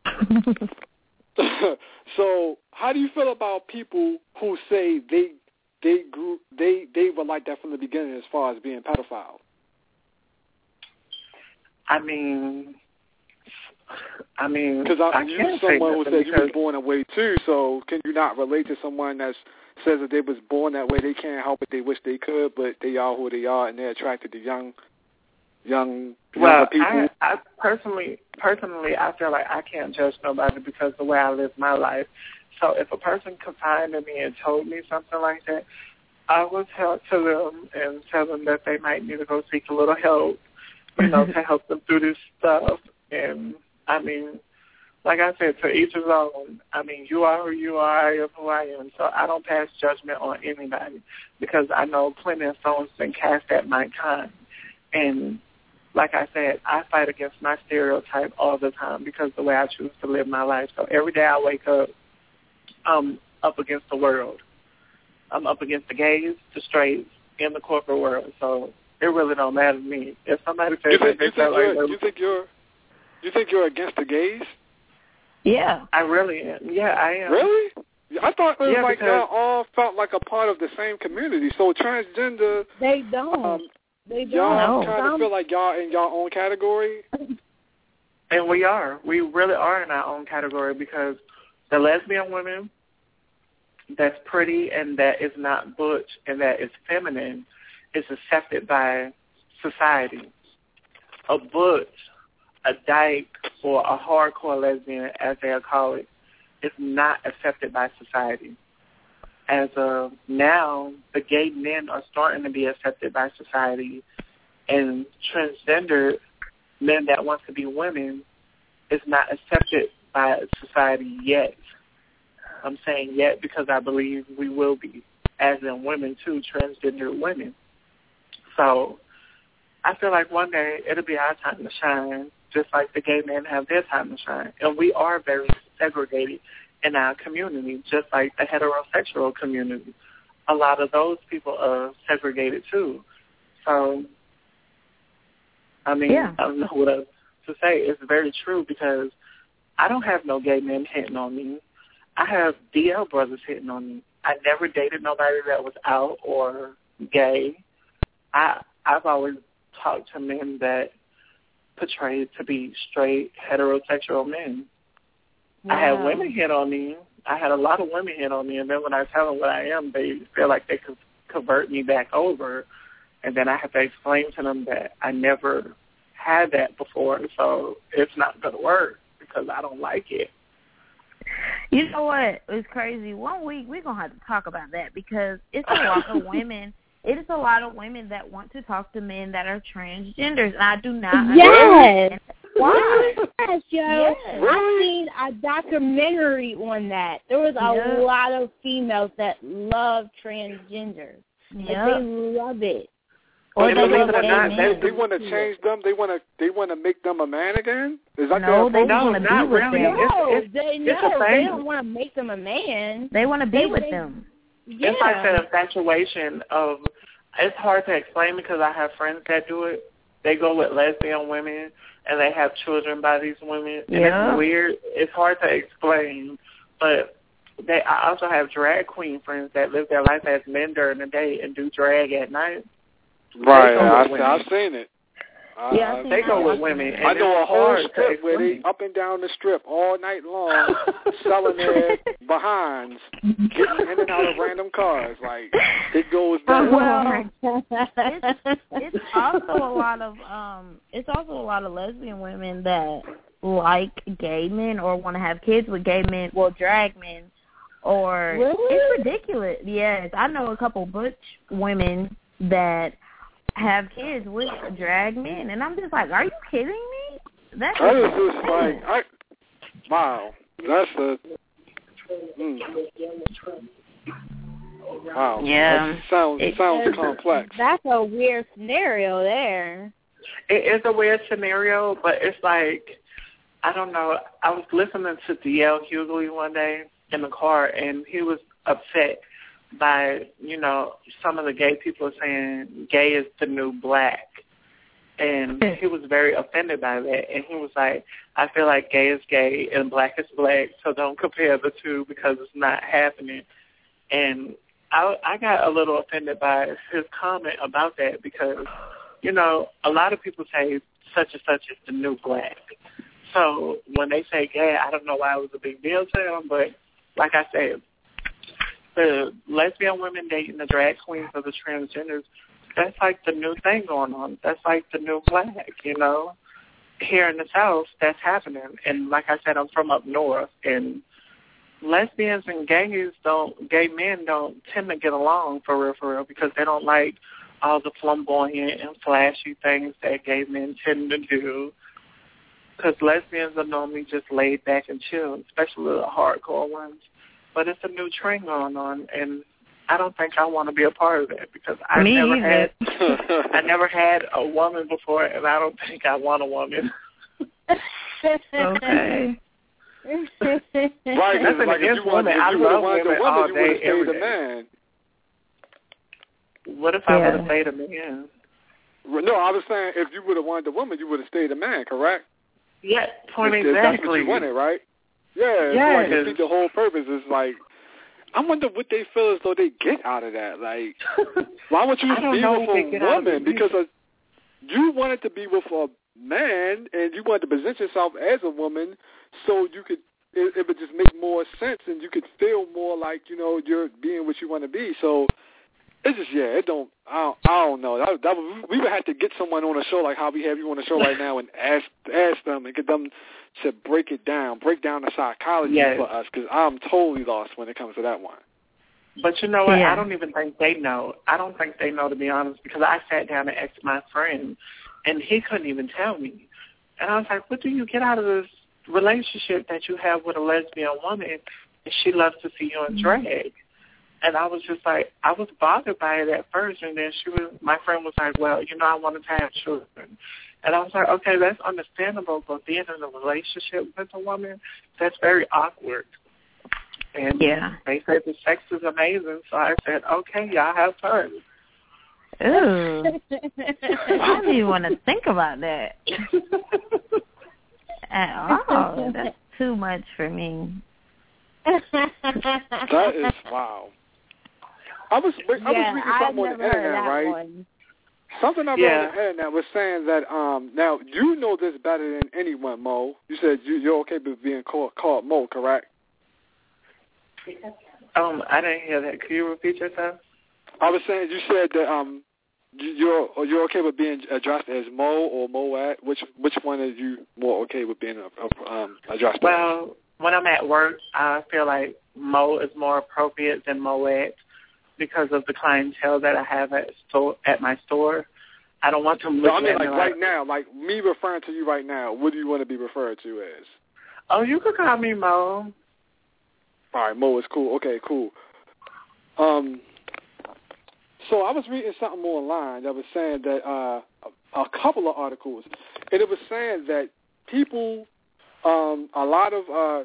so how do you feel about people who say they they were like that from the beginning as far as being pedophiles? I mean, because I knew someone who said you was born that way too. So can you not relate to someone that says that they was born that way? They can't help it. They wish they could, but they are who they are, and they're attracted to young people. I personally, I feel like I can't judge nobody because the way I live my life. So if a person confided in me and told me something like that, I would tell to them and tell them that they might need to go seek a little help, to help them through this stuff. And I mean, like I said, to each his own. I mean, you are who you are, I am who I am. So I don't pass judgment on anybody because I know plenty of stones been cast at my kind. And like I said, I fight against my stereotype all the time because the way I choose to live my life. So every day I wake up, I'm up against the world. I'm up against the gays, the straights, and the corporate world. So it really don't matter to me. If somebody says you think you're against the gays? Yeah. I really am. Yeah, I am. Really? I thought it was like because y'all all felt like a part of the same community. So transgender... They don't. Y'all kind of feel like y'all in y'all own category? And we are. We really are in our own category because the lesbian woman that's pretty and that is not butch and that is feminine is accepted by society. A butch, a dyke, or a hardcore lesbian, as they'll call it, is not accepted by society. As of now, the gay men are starting to be accepted by society, and transgender men that want to be women is not accepted by society yet. I'm saying yet because I believe we will be, as in women too, transgender women. So I feel like one day it'll be our time to shine, just like the gay men have their time to shine. And we are very segregated in our community, just like the heterosexual community. A lot of those people are segregated too. So, I mean, I don't know what else to say. It's very true because I don't have no gay men hitting on me. I have DL brothers hitting on me. I never dated nobody that was out or gay. I've always talked to men that portrayed to be straight, heterosexual men. Wow. I had women hit on me. I had a lot of women hit on me, and then when I tell them what I am, they feel like they could convert me back over, and then I have to explain to them that I never had that before, so it's not going to work because I don't like it. You know what? It's crazy. 1 week we're going to have to talk about that because it's a lot of women. It is a lot of women that want to talk to men that are transgenders, and I do not understand why. Yes, Joe. Yes. I've seen a documentary on that. There was a lot of females that love transgenders. Like, they love it. Or they want to change them. They want to make them a man again. Is that no? They want to be with them. No, they don't want to make them a man. They want to be with them. Yeah. It's like an infatuation of. It's hard to explain because I have friends that do it. They go with lesbian women and they have children by these women, and it's weird. It's hard to explain, but I also have drag queen friends that live their life as men during the day and do drag at night. Right, I've seen it. They go with women. I know a whole strip where they up and down the strip all night long selling their behinds, getting in and out of random cars. Like, it goes down. Well, it's also a lot of lesbian women that like gay men or want to have kids with gay men, well, drag men, or it's ridiculous. Yes, I know a couple butch women that have kids with drag men, and I'm just like, are you kidding me? That is just like, wow, that's wow. Yeah, that sounds complex. That's a weird scenario there. It is a weird scenario, but it's like, I don't know. I was listening to D.L. Hughley one day in the car, and he was upset by, some of the gay people saying gay is the new black. And he was very offended by that. And he was like, I feel like gay is gay and black is black, so don't compare the two because it's not happening. And I got a little offended by his comment about that because, you know, a lot of people say such and such is the new black. So when they say gay, I don't know why it was a big deal to them, but like I said, the lesbian women dating the drag queens or the transgenders, that's like the new thing going on. That's like the new black, you know. Here in the South, that's happening. And like I said, I'm from up north, and lesbians and gay men don't tend to get along for real, because they don't like all the flamboyant and flashy things that gay men tend to do. Because lesbians are normally just laid back and chill, especially the hardcore ones. But it's a new trend going on, and I don't think I want to be a part of that because I never had a woman before, and I don't think I want a woman. Okay. Right, nothing like against women. I love women all day, every day. Man. What if I would have stayed a man? No, I was saying if you would have wanted a woman, you would have stayed a man, correct? Yeah, exactly. That's what you wanted, right? Yeah, yeah. Like, I think the whole purpose is like, I wonder what they feel as though they get out of that. Like, why would you be with a woman? Because you wanted to be with a man, and you wanted to present yourself as a woman, so you could, it would just make more sense, and you could feel more like, you know, you're being what you want to be. So it's just, I don't know. We would have to get someone on a show like how we have you on the show right now and ask them and get them to break down the psychology for us, because I'm totally lost when it comes to that one. But you know what? I don't even think they know. I don't think they know, to be honest, because I sat down and asked my friend, and he couldn't even tell me. And I was like, what do you get out of this relationship that you have with a lesbian woman, and she loves to see you in drag? And I was just like, I was bothered by it at first, and then my friend was like, well, you know, I wanted to have children. And I was like, okay, that's understandable, but being in a relationship with a woman, that's very awkward. And they said the sex is amazing, so I said, okay, y'all have fun. Ooh. I don't even want to think about that at all. That's too much for me. That is wow. I was reading something on the internet, right? One. Something I read on the internet was saying that now you know this better than anyone, Mo. You said you're okay with being called Mo, correct? I didn't hear that. Could you repeat yourself? I was saying you said that you're okay with being addressed as Mo or Moet. Which one are you more okay with being addressed as? Well, when I'm at work, I feel like Mo is more appropriate than Moet because of the clientele that I have at my store. I don't want to look at me like right now, like me referring to you right now, what do you want to be referred to as? Oh, you could call me Mo. All right, Mo is cool. Okay, cool. So I was reading something online that was saying that a couple of articles, and it was saying that people, a lot of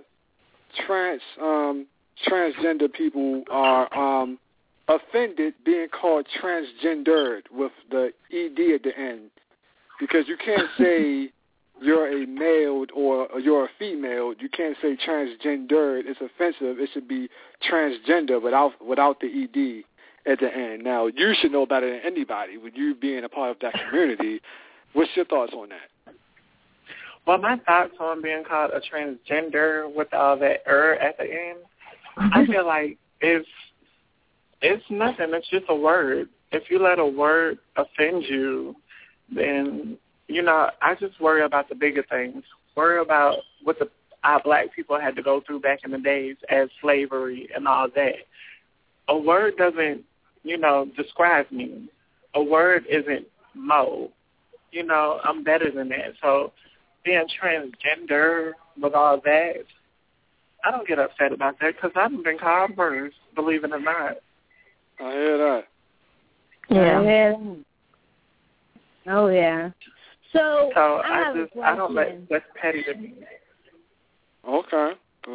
transgender people are offended being called transgendered with the ED at the end, because you can't say you're a male or you're a female. You can't say transgendered. It's offensive. It should be transgender without the ED at the end. Now, you should know better than anybody with you being a part of that community. What's your thoughts on that? Well, my thoughts on being called a transgender with all that at the end, I feel like it's nothing. It's just a word. If you let a word offend you, then, you know, I just worry about the bigger things. Worry about what our black people had to go through back in the days as slavery and all that. A word doesn't, you know, describe me. A word isn't Mo. You know, I'm better than that. So being transgender with all that, I don't get upset about that because I've been called worse, believe it or not. I hear that. Yeah. Oh, yeah. So I have a question. I don't let that's petty to me. Okay.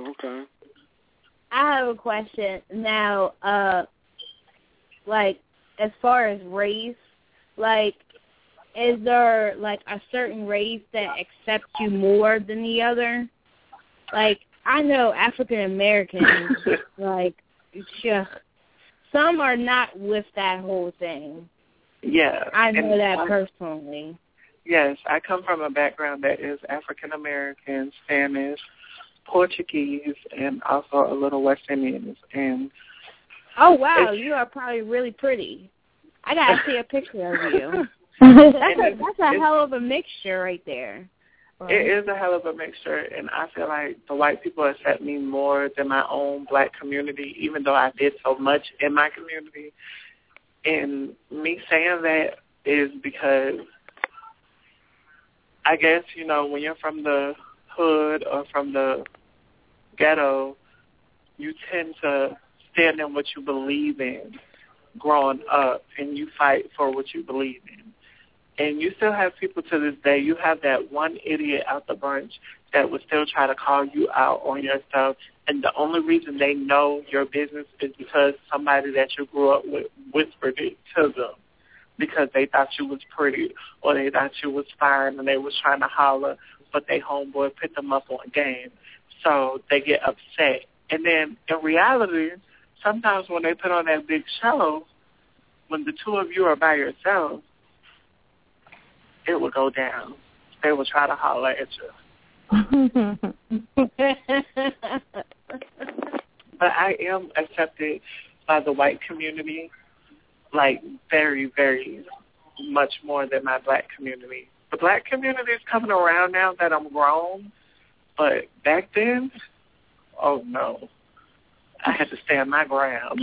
I have a question now. Like, as far as race, like, is there like a certain race that accepts you more than the other? Like, I know African Americans, like, some are not with that whole thing. Yeah. I know that personally. Yes, I come from a background that is African American, Spanish, Portuguese, and also a little West Indian. And oh wow, you are probably really pretty. I gotta see a picture of you. That's a hell of a mixture right there. It is a hell of a mixture, and I feel like the white people accept me more than my own black community, even though I did so much in my community. And me saying that is because I guess, you know, when you're from the hood or from the ghetto, you tend to stand in what you believe in growing up, and you fight for what you believe in. And you still have people to this day. You have that one idiot out the bunch that would still try to call you out on your stuff. And the only reason they know your business is because somebody that you grew up with whispered it to them because they thought you was pretty or they thought you was fine and they was trying to holler, but they homeboy put them up on game. So they get upset. And then in reality, sometimes when they put on that big show, when the two of you are by yourself, it will go down. They will try to holler at you. But I am accepted by the white community, like very, very much more than my black community. The black community is coming around now that I'm grown, but back then, oh no. I had to stand my ground.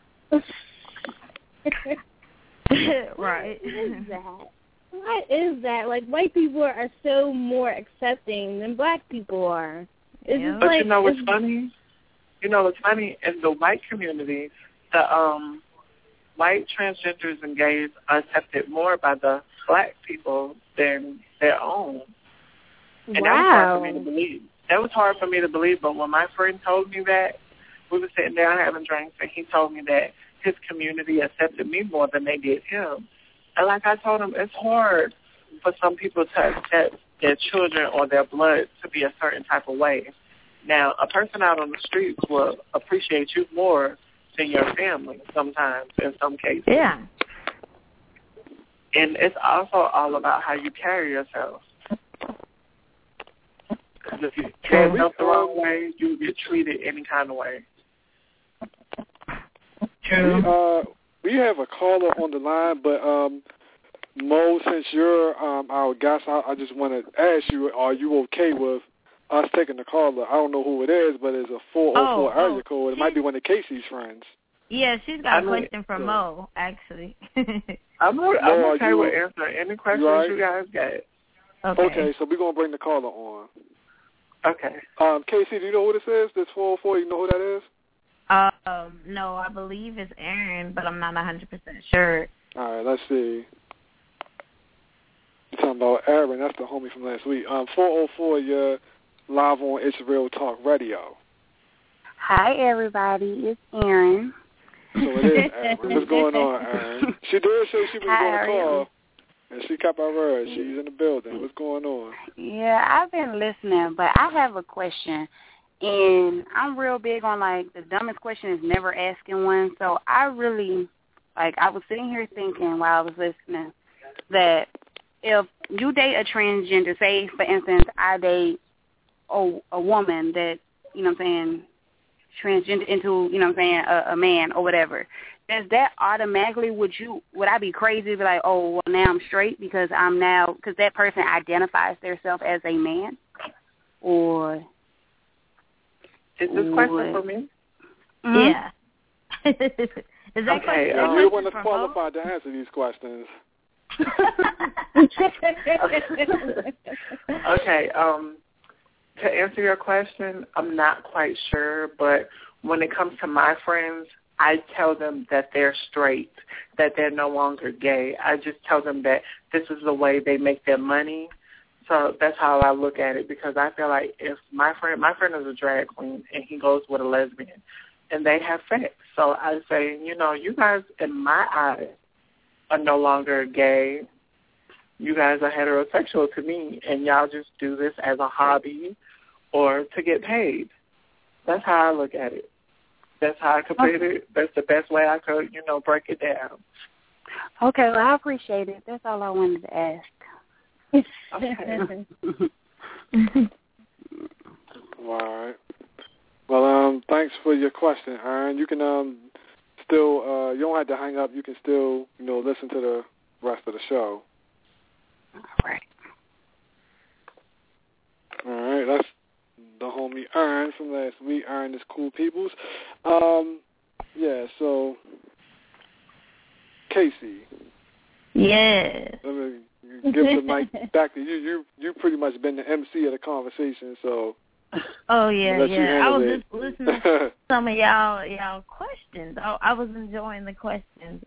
Right. What is that? Like, white people are so more accepting than black people are. But like, you know what's funny? You know what's funny? In the white community, the white transgenders and gays are accepted more by the black people than their own. And that was hard for me to believe. That was hard for me to believe, but when my friend told me that, we were sitting down having drinks, and he told me that his community accepted me more than they did him. And like I told him, it's hard for some people to accept their children or their blood to be a certain type of way. Now, a person out on the streets will appreciate you more than your family sometimes, in some cases. Yeah. And it's also all about how you carry yourself. Because if you carry yourself the wrong way, you get treated any kind of way. We have a caller on the line, but Mo, since you're our guest, I just want to ask you, are you okay with us taking the caller? I don't know who it is, but it's a 404 area code. It might be one of Casey's friends. Yeah, she's got a question for Mo, actually. I'm okay with answering any questions you guys got. Okay, so we're going to bring the caller on. Okay. Casey, do you know who this is? This 404, you know who that is? No, I believe it's Aaron, but I'm not 100% sure. All right, let's see. You're talking about Aaron. That's the homie from last week. 404, you're live on It's Real Talk Radio. Hi, everybody. It's Aaron. So it is Aaron. What's going on, Aaron? She did say she was going to call, and she kept her word. She's in the building. What's going on? Yeah, I've been listening, but I have a question. And I'm real big on, like, the dumbest question is never asking one. So I really, I was sitting here thinking while I was listening that if you date a transgender, say, for instance, I date a woman that, you know what I'm saying, transgender into, you know what I'm saying, a man or whatever, does that automatically, would I be crazy to be like, oh, well, now I'm straight because that person identifies themselves as a man? Or... Is this question for me? Mm-hmm. Yeah. Is that okay, you're one that's qualified to answer these questions. Okay, to answer your question, I'm not quite sure, but when it comes to my friends, I tell them that they're straight, that they're no longer gay. I just tell them that this is the way they make their money. So that's how I look at it, because I feel like if my friend is a drag queen and he goes with a lesbian and they have sex. So I say, you know, you guys in my eyes are no longer gay. You guys are heterosexual to me, and y'all just do this as a hobby or to get paid. That's how I look at it. That's how I could put it. That's the best way I could, break it down. Okay, well, I appreciate it. That's all I wanted to ask. Okay. All right. Well, thanks for your question, Aaron. You can still, you don't have to hang up. You can still, listen to the rest of the show. All right. All right. That's the homie Aaron from last week. Aaron is Cool Peoples. Yeah, so, Casey. Yeah. Let me give the mic back to you. You pretty much been the MC of the conversation, so. Oh yeah. I was just listening to some of y'all questions. I was enjoying the questions.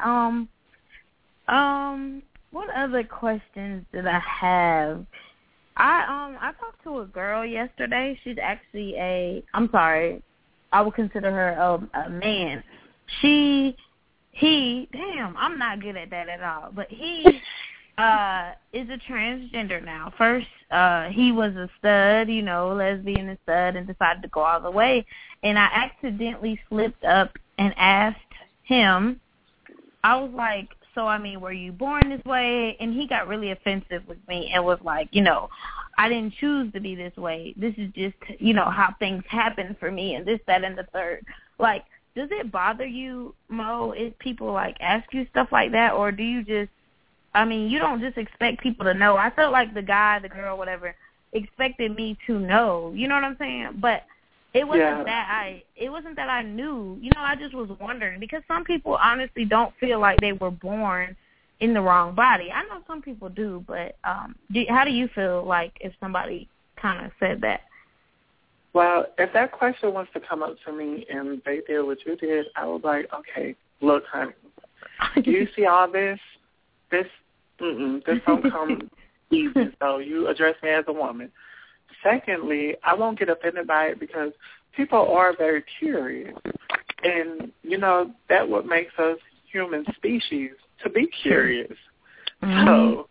What other questions did I have? I talked to a girl yesterday. She's actually I would consider her a man. I'm not good at that at all. But he is a transgender now. First, he was a stud, lesbian and stud, and decided to go all the way. And I accidentally slipped up and asked him, I was like, so, were you born this way? And he got really offensive with me and was like, I didn't choose to be this way. This is just, how things happen for me and this, that, and the third. Like, does it bother you, Mo, if people, ask you stuff like that? Or do you just, you don't just expect people to know. I felt like the guy, the girl, whatever, expected me to know. You know what I'm saying? But it wasn't that I knew. I just was wondering. Because some people honestly don't feel like they were born in the wrong body. I know some people do, but how do you feel like if somebody kind of said that? Well, if that question was to come up to me and they did what you did, I was like, okay, look, honey, do you see all this? This don't come easy, so you address me as a woman. Secondly, I won't get offended by it because people are very curious. And, that's what makes us human species, to be curious. Mm-hmm. So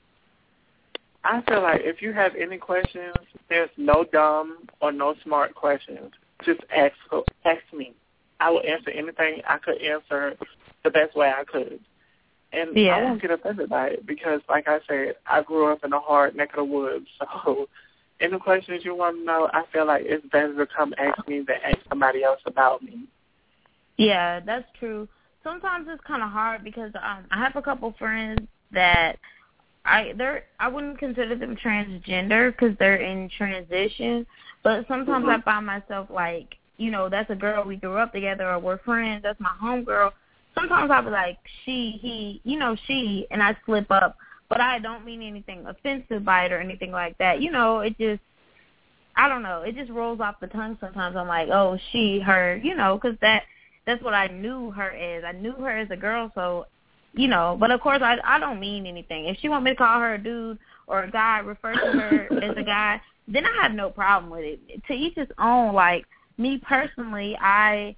I feel like if you have any questions, there's no dumb or no smart questions. Just ask me. I will answer anything I could answer the best way I could. And I won't get offended by it because, like I said, I grew up in a hard neck of the woods. So any questions you want to know, I feel like it's better to come ask me than ask somebody else about me. Yeah, that's true. Sometimes it's kind of hard because I have a couple friends that I wouldn't consider them transgender because they're in transition. But sometimes I find myself like, that's a girl we grew up together or we're friends. That's my homegirl. Sometimes I'll be like, she, he, she, and I slip up. But I don't mean anything offensive by it or anything like that. It just, I don't know. It just rolls off the tongue sometimes. I'm like, oh, she, her, because that's what I knew her as. I knew her as a girl, so, But, of course, I don't mean anything. If she want me to call her a dude or a guy, refer to her as a guy, then I have no problem with it. To each his own. Like, me personally, I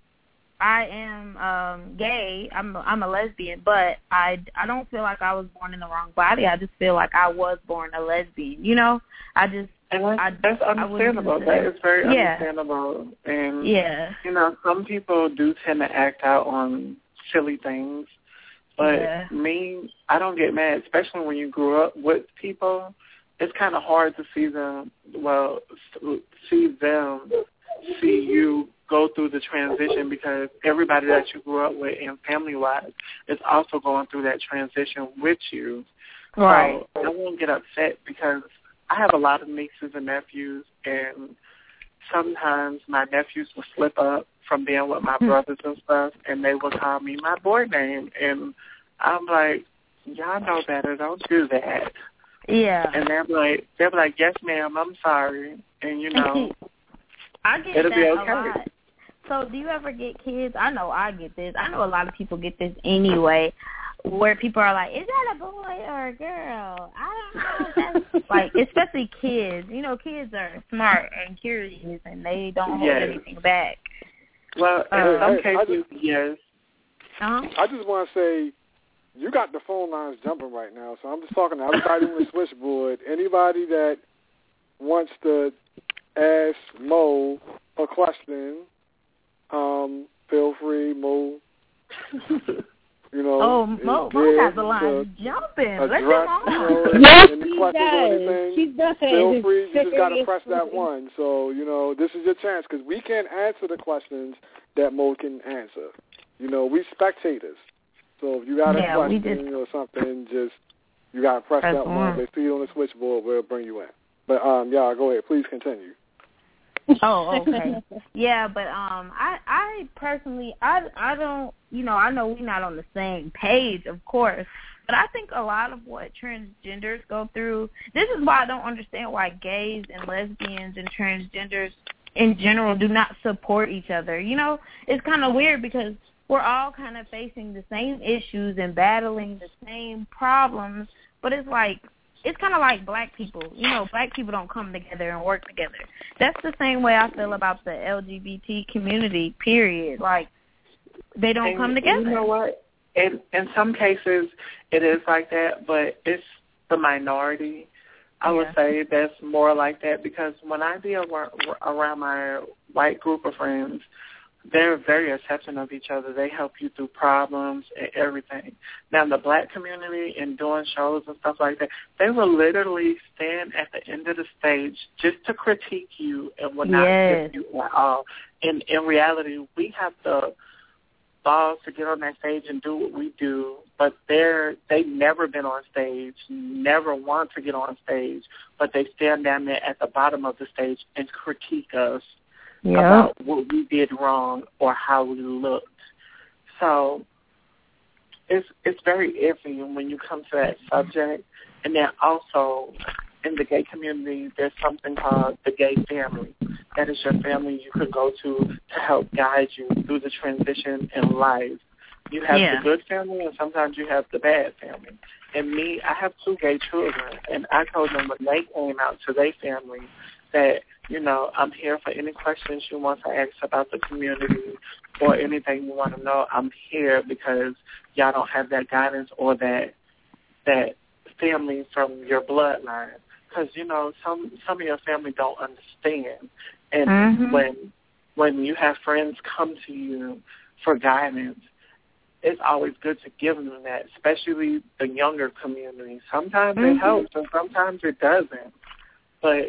am gay. I'm a lesbian, but I don't feel like I was born in the wrong body. I just feel like I was born a lesbian. That's understandable. That is very understandable. And some people do tend to act out on silly things, but me, I don't get mad, especially when you grew up with people. It's kind of hard to see them see you go through the transition because everybody that you grew up with and family-wise is also going through that transition with you. Right. So I won't get upset because I have a lot of nieces and nephews, and sometimes my nephews will slip up from being with my brothers and stuff, and they will call me my boy name, and I'm like, y'all know better, don't do that. Yeah. And they'll be like, yes, ma'am, I'm sorry, and I get it'll that be okay. a lot. So do you ever get kids? I know I get this. I know a lot of people get this anyway, where people are like, is that a boy or a girl? I don't know. That's like, especially kids. Kids are smart and curious, and they don't hold anything back. Well, in some cases, yes. I just want to say, you got the phone lines jumping right now, so I'm just talking to everybody on the switchboard. Anybody that wants to ask Mo a question, feel free, Mo. You know, Mo got the line jumping. Let him on. Any questions or anything, feel free. You just got to press that one. So, you know, this is your chance because we can't answer the questions that Mo can answer. You know, we spectators. So if you got a question or something, just you got to press that one. They see it on the switchboard, we'll bring you in. But, y'all, go ahead. Please continue. Oh, okay. Yeah, but I personally, I don't, you know, I know we're not on the same page, of course, but I think a lot of what transgenders go through, this is why I don't understand why gays and lesbians and transgenders in general do not support each other. You know, it's kind of weird because we're all kind of facing the same issues and battling the same problems, but it's like, it's kind of like black people. You know, black people don't come together and work together. That's the same way I feel about the LGBT community, period. Like, they don't come together. You know what? In some cases, it is like that, but it's the minority. I would say that's more like that because when I be around my white group of friends, they're very accepting of each other. They help you through problems and everything. Now, in the black community and doing shows and stuff like that, they will literally stand at the end of the stage just to critique you and will not give you at all. And in reality, we have the balls to get on that stage and do what we do, but they've never been on stage, never want to get on stage, but they stand down there at the bottom of the stage and critique us. About what we did wrong or how we looked. So it's very iffy when you come to that subject. And then also in the gay community, there's something called the gay family. That is your family you could go to help guide you through the transition in life. You have the good family and sometimes you have the bad family. And me, I have 2 gay children, and I told them when they came out to their family that, you know, I'm here for any questions you want to ask about the community or anything you want to know. I'm here because y'all don't have that guidance or that family from your bloodline. Because, you know, some of your family don't understand. And when you have friends come to you for guidance, it's always good to give them that, especially the younger community. Sometimes it helps and sometimes it doesn't. But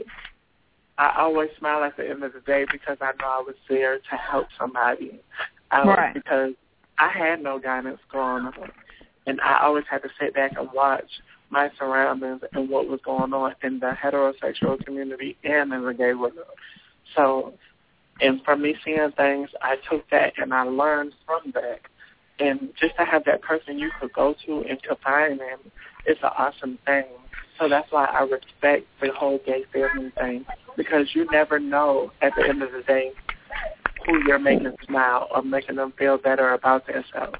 I always smile at the end of the day because I know I was there to help somebody. Because I had no guidance growing up, and I always had to sit back and watch my surroundings and what was going on in the heterosexual community and in the gay world. So, and from me seeing things, I took that and I learned from that. And just to have that person you could go to and confide in, it's an awesome thing. So that's why I respect the whole gay family thing, because you never know at the end of the day who you're making smile or making them feel better about themselves.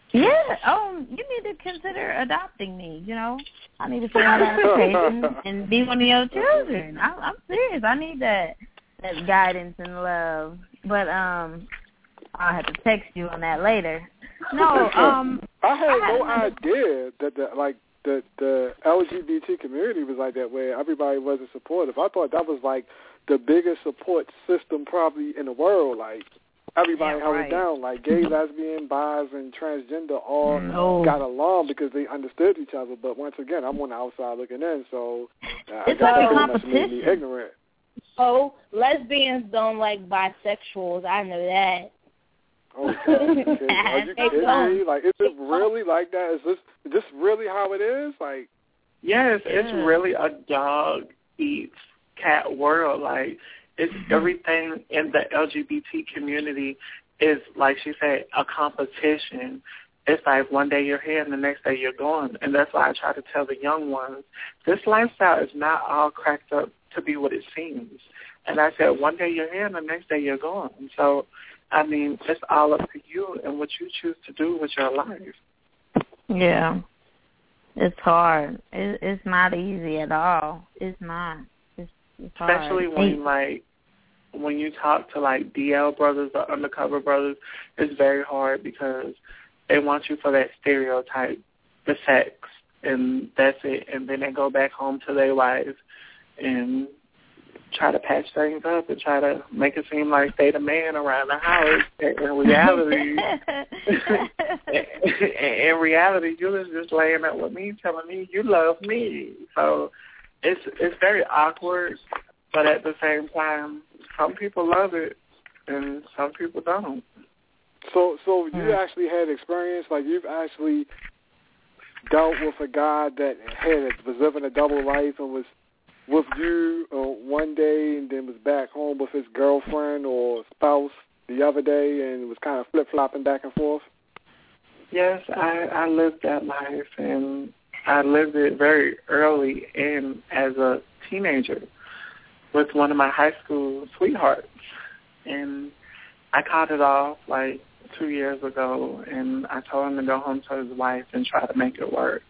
Yeah. You need to consider adopting me, you know. I need to fill out an application and be one of your children. I'm serious. I need that guidance and love. But I'll have to text you on that later. No, I had no idea that the LGBT community was like that, where everybody wasn't supportive. I thought that was like the biggest support system probably in the world. Like everybody held it down. Like gay, lesbian, bis, and transgender all got along because they understood each other. But once again, I'm on the outside looking in, so it's like a competition. Made me ignorant. Oh, lesbians don't like bisexuals. I know that. Oh, God. Are you kidding me? Like, is it really like that? Is this really how it is? Like, yes, it's really a dog eats cat world. Like, it's everything in the LGBT community is, like she said, a competition. It's like one day you're here and the next day you're gone. And that's why I try to tell the young ones, this lifestyle is not all cracked up to be what it seems. And I said, one day you're here and the next day you're gone. So, I mean, it's all up to you and what you choose to do with your life. Yeah. It's hard. It's not easy at all. It's not. It's hard. Especially when you talk to, like, DL brothers or undercover brothers, it's very hard because they want you for that stereotype, the sex, and that's it. And then they go back home to their wives and try to patch things up and try to make it seem like they the man around the house. In reality, in reality, you was just laying up with me, telling me you love me. So it's very awkward, but at the same time, some people love it and some people don't. So you actually had experience, like you've actually dealt with a guy that was living a double life and was with you one day and then was back home with his girlfriend or spouse the other day and was kind of flip-flopping back and forth? Yes, I lived that life, and I lived it very early in as a teenager with one of my high school sweethearts. And I caught it off like 2 years ago, and I told him to go home to his wife and try to make it work.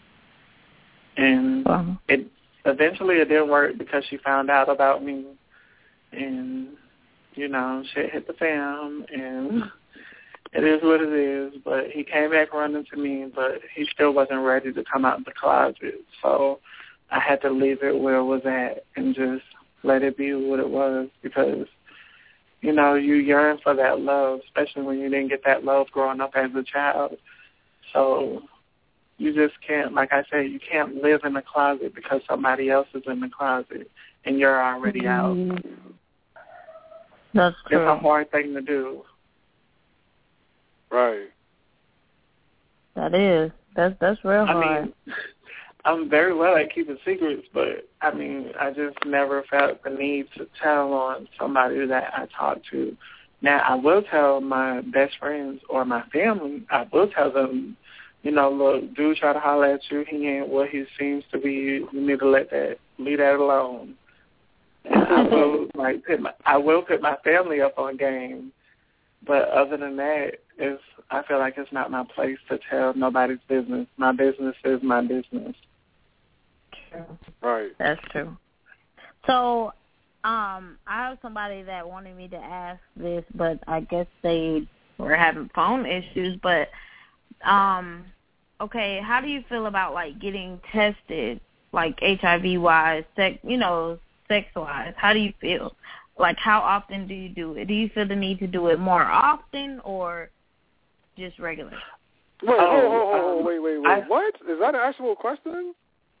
And eventually it didn't work because she found out about me, and, shit hit the fan, and it is what it is. But he came back running to me, but he still wasn't ready to come out of the closet. So I had to leave it where it was at and just let it be what it was, because you yearn for that love, especially when you didn't get that love growing up as a child. So you just can't, like I said, you can't live in the closet because somebody else is in the closet and you're already out. That's true. It's a hard thing to do. Right. That is. That's real hard. I mean, I'm very well at keeping secrets, but, I just never felt the need to tell on somebody that I talk to. Now, I will tell my best friends or my family, I will tell them, look, dude try to holler at you, he ain't what he seems to be, you need to leave that alone. And I will put my family up on game, but other than that, I feel like it's not my place to tell nobody's business. My business is my business. True. Right. That's true. So, I have somebody that wanted me to ask this, but I guess they were having phone issues. But, okay, how do you feel about getting tested, HIV-wise, sex-wise? How do you feel? How often do you do it? Do you feel the need to do it more often or just regular? Wait, wait. What? Is that an actual question?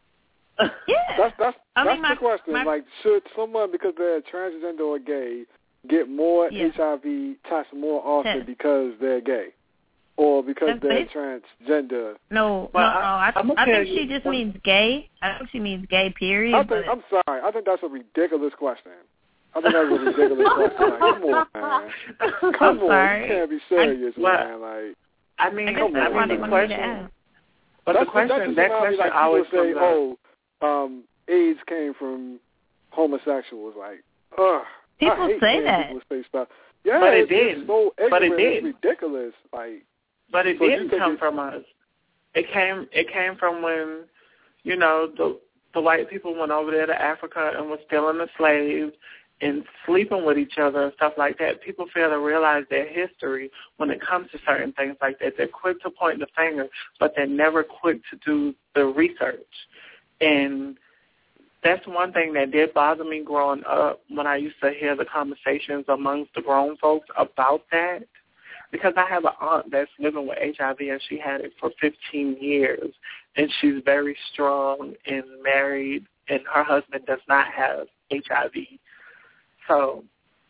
Yeah. That's the question. Should someone, because they're transgender or gay, get more HIV tests more often because they're gay? Or because they're transgender? No. I think she just means gay. I think she means gay, period. I'm sorry. I think that's a ridiculous question. I think that's a ridiculous question. Come on, man. Come on. You can't be serious, man. The question... But the question, that question always say, comes up. AIDS came from homosexuals. People say that. People say stuff. Yeah, but it did. So but it did. It's ridiculous. But it didn't come from us. It came from when, the white people went over there to Africa and were stealing the slaves and sleeping with each other and stuff like that. People fail to realize their history when it comes to certain things like that. They're quick to point the finger, but they're never quick to do the research. And that's one thing that did bother me growing up when I used to hear the conversations amongst the grown folks about that. Because I have an aunt that's living with HIV, and she had it for 15 years, and she's very strong and married, and her husband does not have HIV. So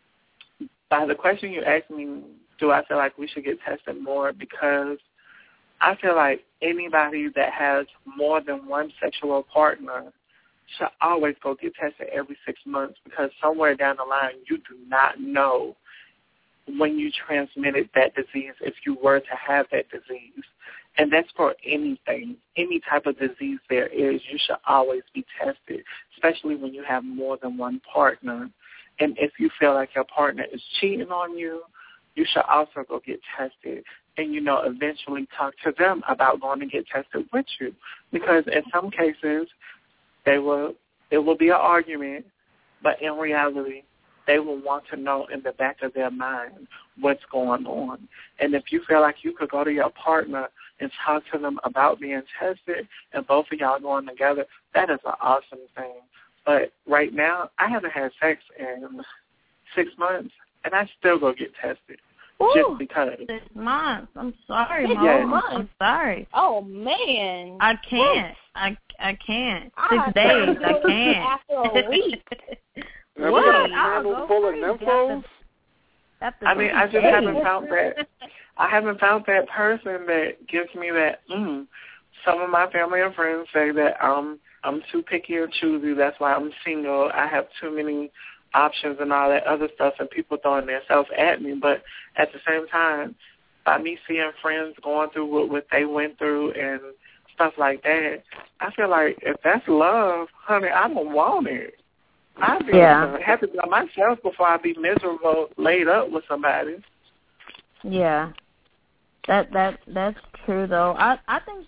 by the question you asked me, do I feel like we should get tested more? Because I feel like anybody that has more than one sexual partner should always go get tested every 6 months, because somewhere down the line you do not know when you transmitted that disease, if you were to have that disease. And that's for anything, any type of disease there is, you should always be tested, especially when you have more than one partner. And if you feel like your partner is cheating on you, you should also go get tested and, eventually talk to them about going to get tested with you. Because in some cases, it will be an argument, but in reality, they will want to know in the back of their mind what's going on. And if you feel like you could go to your partner and talk to them about being tested and both of y'all going together, that is an awesome thing. But right now, I haven't had sex in 6 months, and I still go get tested. Ooh, just because. 6 months. I'm sorry, Mo. Yes. I'm sorry. Oh man. I can't. I can't. I 6 days. I can't. After a week. Have What? you got a I'll handle go full of crazy nymphos? I mean, I just haven't found that. I haven't found that person that gives me that. Some of my family and friends say that I'm too picky or choosy. That's why I'm single. I have too many options and all that other stuff, and people throwing themselves at me. But at the same time, by me seeing friends going through what they went through and stuff like that, I feel like if that's love, honey, I don't want it. I'd be happy by myself before I be miserable laid up with somebody. Yeah. That's true though. I think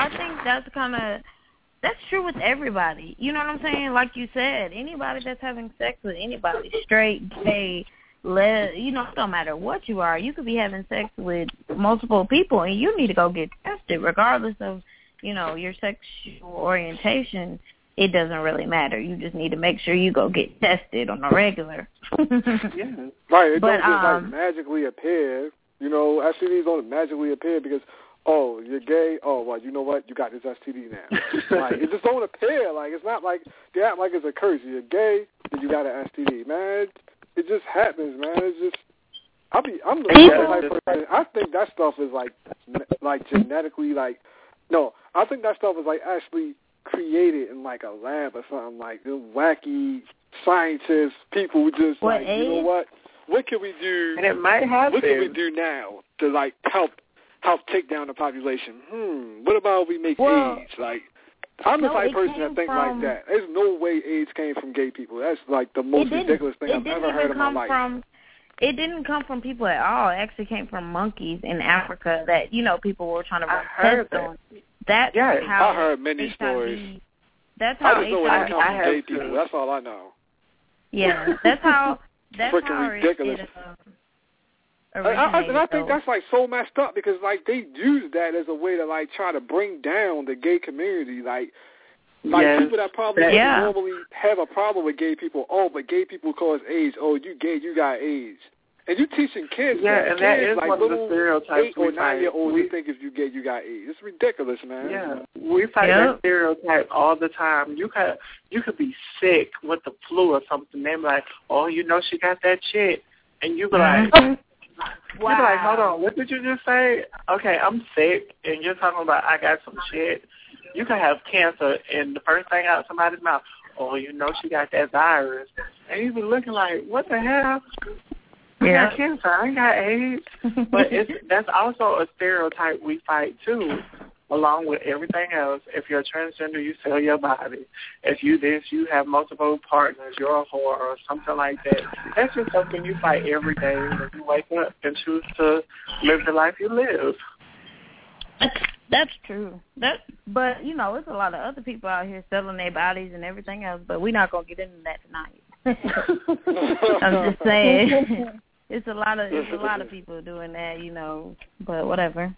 that's true with everybody. You know what I'm saying? Like you said, anybody that's having sex with anybody, straight, gay, it don't matter what you are. You could be having sex with multiple people, and you need to go get tested, regardless of your sexual orientation. It doesn't really matter. You just need to make sure you go get tested on a regular. Yeah. Right. It don't just magically appear. STDs don't magically appear because, oh, you're gay. Oh, well, you know what? You got this STD now. It just don't appear. It's not like they act like it's a curse. You're gay, then you got an STD. Man, it just happens, man. It's just, I'm the type of person. I think that stuff is genetically no, I think that stuff is actually created in a lab or something, the wacky scientists, people who just you know what can we do? And it might happen. What can we do now to help take down the population? What about we make AIDS? I'm the type of person that thinks like that. There's no way AIDS came from gay people. That's the most ridiculous thing I've ever heard in my life. It didn't come from people at all. It actually came from monkeys in Africa that people were trying to run tests on. That's how I heard many stories. That's how I just know it comes from gay people. That's all I know. Yeah, that's how. That's freaking how ridiculous. And I think that's so messed up because they use that as a way to try to bring down the gay community. People that probably normally have a problem with gay people. Oh, but gay people cause AIDS. Oh, you gay, you got AIDS. And you teaching kids and that is one of the stereotypes 8 or 9-year-olds who think if you gay, you got AIDS. It's ridiculous, man. Yeah, we fight that stereotype all the time. You could be sick with the flu or something. They're like, oh, she got that shit. And you be like, wow. You be like, hold on, what did you just say? Okay, I'm sick, and you're talking about I got some shit. You could have cancer, and the first thing out of somebody's mouth, oh, she got that virus. And you be looking like, what the hell? I got cancer. I ain't got AIDS. But that's also a stereotype we fight, too, along with everything else. If you're transgender, you sell your body. If you you have multiple partners, you're a whore or something like that. That's just something you fight every day when you wake up and choose to live the life you live. That's true. But it's a lot of other people out here selling their bodies and everything else, but we're not going to get into that tonight. I'm just saying. It's a lot of people doing that, but whatever.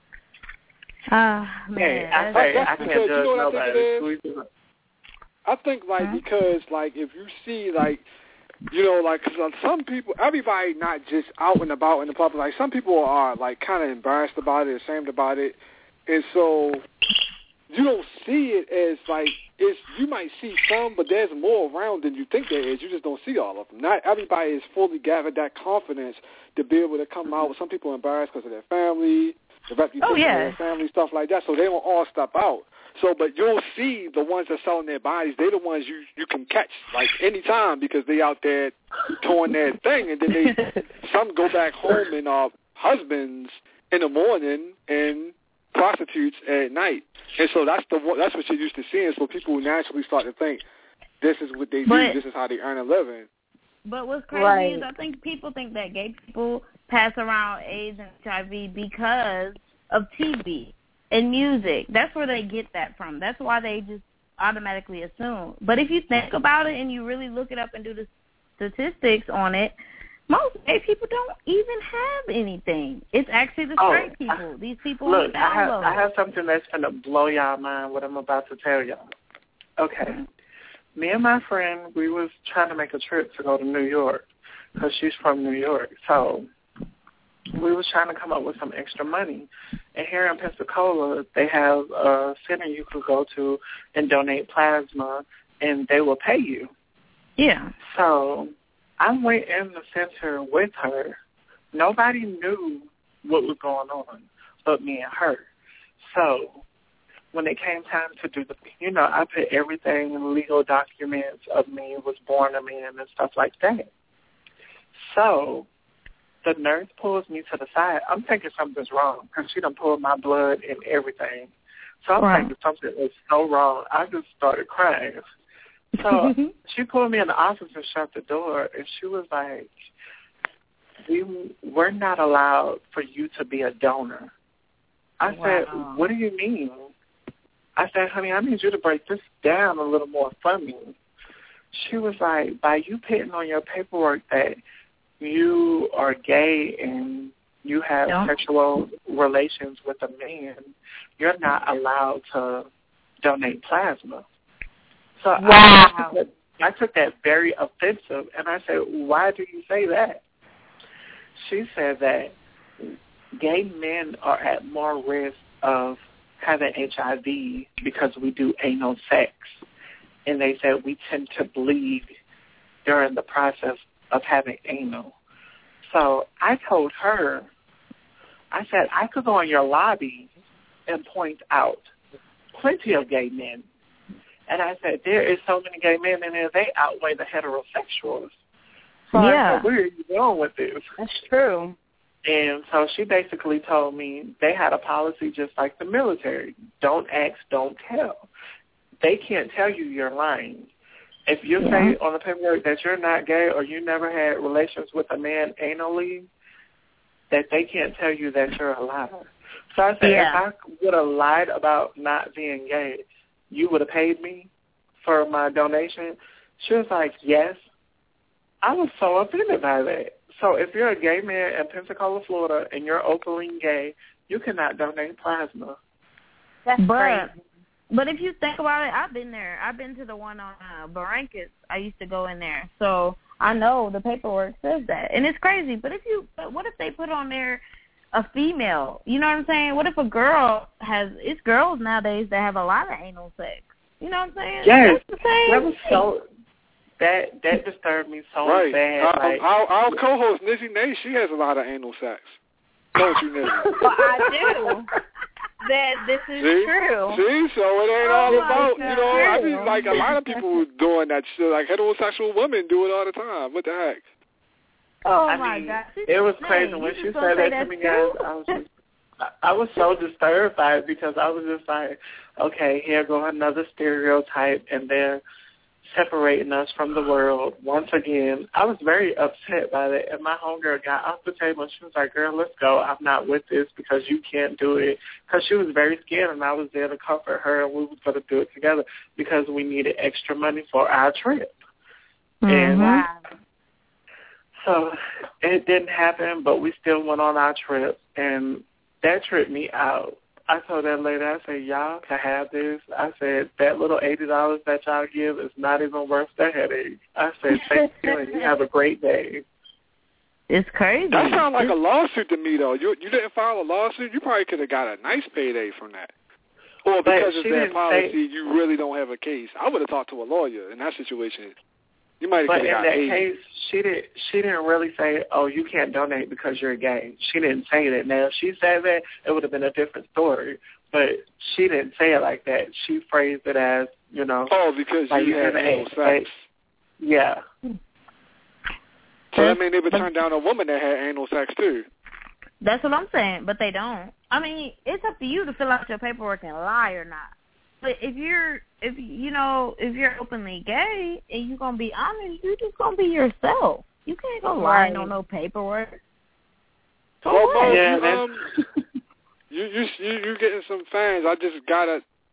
Man. I can't judge nobody. I think because if you see cause some people, everybody not just out and about in the public. Some people are kind of embarrassed about it, ashamed about it, and so you don't see it as you might see some, but there's more around than you think there is. You just don't see all of them. Not everybody is fully gathered that confidence to be able to come out. Some people are embarrassed because of their family, the reputation of their family, stuff like that. So they don't all step out. So, but you'll see the ones that selling their bodies. They're the ones you can catch anytime because they out there doing their thing, and then some go back home and are husbands in the morning and prostitutes at night. And so that's what you're used to seeing. So people naturally start to think this is what they do. This is how they earn a living. But what's crazy is I think people think that gay people pass around AIDS and HIV because of TV and music. That's where they get that from. That's why they just automatically assume. But if you think about it and you really look it up and do the statistics on it, most gay people don't even have anything. It's actually the straight people. These people look, I have something that's going to blow y'all mind, what I'm about to tell y'all. Okay. me and my friend, we was trying to make a trip to go to New York because she's from New York. So we was trying to come up with some extra money. And here in Pensacola, they have a center you could go to and donate plasma, and they will pay you. Yeah. So I went in the center with her. Nobody knew what was going on but me and her. So when it came time to do I put everything in legal documents of me, was born a man and stuff like that. So the nurse pulls me to the side. I'm thinking something's wrong because she done pulled my blood and everything. So I'm thinking something is so wrong. I just started crying. So she pulled me in the office and shut the door, and she was like, we're not allowed for you to be a donor. I said, what do you mean? I said, honey, I need you to break this down a little more for me. She was like, by you putting on your paperwork that you are gay and you have sexual relations with a man, you're not allowed to donate plasma. So I took that very offensive, and I said, why do you say that? She said that gay men are at more risk of having HIV because we do anal sex. And they said we tend to bleed during the process of having anal. So I told her, I said, I could go in your lobby and point out plenty of gay men. And I said, there is so many gay men in there, they outweigh the heterosexuals. So I said, where are you going with this? That's true. And so she basically told me they had a policy just like the military. Don't ask, don't tell. They can't tell you you're lying. If you say on the paperwork that you're not gay or you never had relations with a man anally, that they can't tell you that you're a liar. So I said, if I would have lied about not being gay, you would have paid me for my donation? She was like, yes. I was so offended by that. So if you're a gay man in Pensacola, Florida, and you're openly gay, you cannot donate plasma. That's crazy. But if you think about it, I've been there. I've been to the one on Barrancas. I used to go in there. So I know the paperwork says that. And it's crazy. But what if they put on there a female? You know what I'm saying? What if a girl it's girls nowadays that have a lot of anal sex. You know what I'm saying? Yes. That's the same that was so... That disturbed me so bad. Our co-host, Nizzy Nay, she has a lot of anal sex. Don't you, Nizzy? Well, I do. That this is true. See, so it ain't all about, I mean, like, a lot of people doing that shit. Like, heterosexual women do it all the time. What the heck? Oh, my God. It was crazy when she said that to me, guys. I was so disturbed by it because I was just like, okay, here go another stereotype, and they're separating us from the world once again. I was very upset by that, and my homegirl got off the table and she was like, girl, let's go. I'm not with this because you can't do it. Because she was very scared, and I was there to comfort her, and we was going to do it together because we needed extra money for our trip. Mm-hmm. And so it didn't happen, but we still went on our trip, and that tripped me out. I told that lady, I said, y'all can have this. I said, that little $80 that y'all give is not even worth the headache. I said, thank you, and you have a great day. It's crazy. That sounds like a lawsuit to me, though. You didn't file a lawsuit? You probably could have got a nice payday from that. Or because it's their policy, you really don't have a case. I would have talked to a lawyer in that situation. You might have got paid. But in that case, she didn't really say, oh, you can't donate because you're gay. She didn't say that. Now, if she said that, it would have been a different story. But she didn't say it like that. She phrased it as, oh, because like you had anal sex. Yeah. So that means they would turn down a woman that had anal sex, too. That's what I'm saying, but they don't. I mean, it's up to you to fill out your paperwork and lie or not. But if you're openly gay and you're gonna be honest, you're just gonna be yourself. You can't go lying on no paperwork. So well, yeah, you getting some fans. I just got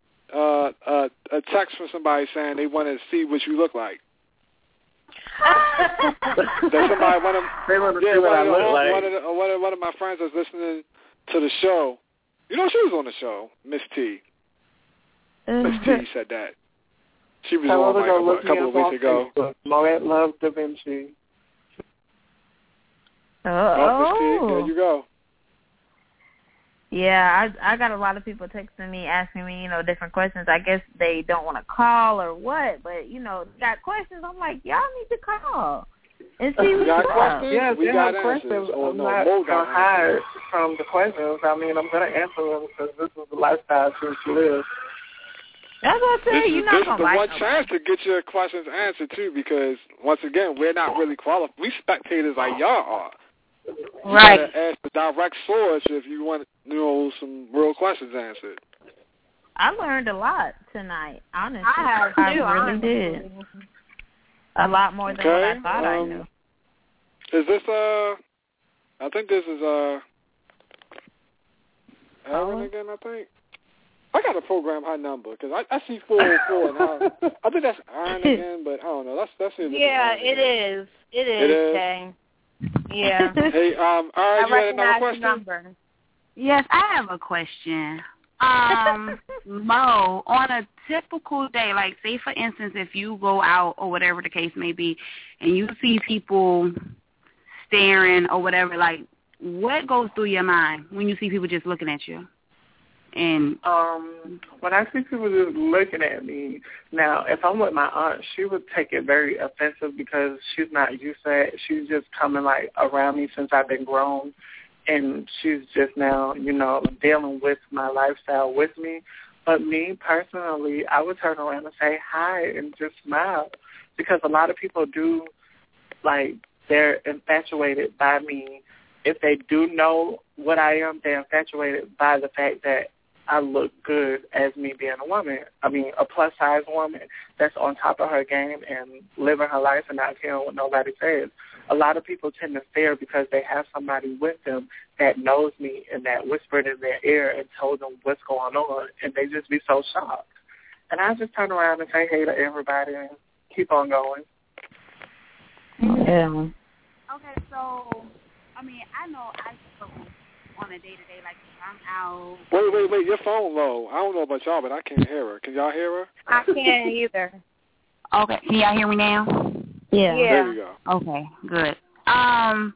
a text from somebody saying they want to see what you look like. That somebody one of my friends was listening to the show. She was on the show, Miss T. Miss T said that. She was on like a couple of weeks ago. Moet Love Da Vinci. Oh, there you go. Yeah, I got a lot of people texting me, asking me, different questions. I guess they don't want to call or what, but, got questions. I'm like, y'all need to call and see what's up. Yes, we got questions. Answers. I'm not going to hide from the questions. I mean, I'm going to answer them because this is the lifestyle she lives. That's what I say. You're not going to This is the one chance to get your questions answered, too, because, once again, we're not really qualified. We spectators like y'all are. Right. You gotta ask the direct source if you want, some real questions answered. I learned a lot tonight, honestly. I have too. I really did. A lot more than what I thought I knew. Is this, I think this is, Erin again, I think? I got to program her number, because I see 404, and I think that's Erin again, but I don't know. That's it. Yeah, it is. It is, Jay. Yeah. Hey, Erin, you had another question? Number. Yes, I have a question. Mo, on a typical day, like say for instance, if you go out or whatever the case may be, and you see people staring or whatever, like what goes through your mind when you see people just looking at you? And when I see people just looking at me, now if I'm with my aunt, she would take it very offensive because she's not used to it. She's just coming like around me since I've been grown, and she's just now, dealing with my lifestyle with me. But me personally, I would turn around and say hi and just smile, because a lot of people do, like, they're infatuated by me. If they do know what I am, they're infatuated by the fact that I look good as me being a woman. I mean, a plus-size woman that's on top of her game and living her life and not caring what nobody says. A lot of people tend to stare because they have somebody with them that knows me and that whispered in their ear and told them what's going on, and they just be so shocked. And I just turn around and say hey to everybody and keep on going. Yeah. Okay, so, I mean, I know I struggle on a day-to-day, like if I'm out. Wait, your phone low. I don't know about y'all, but I can't hear her. Can y'all hear her? I can't either. Okay, can y'all hear me now? Yeah. There you go. Okay, good. What I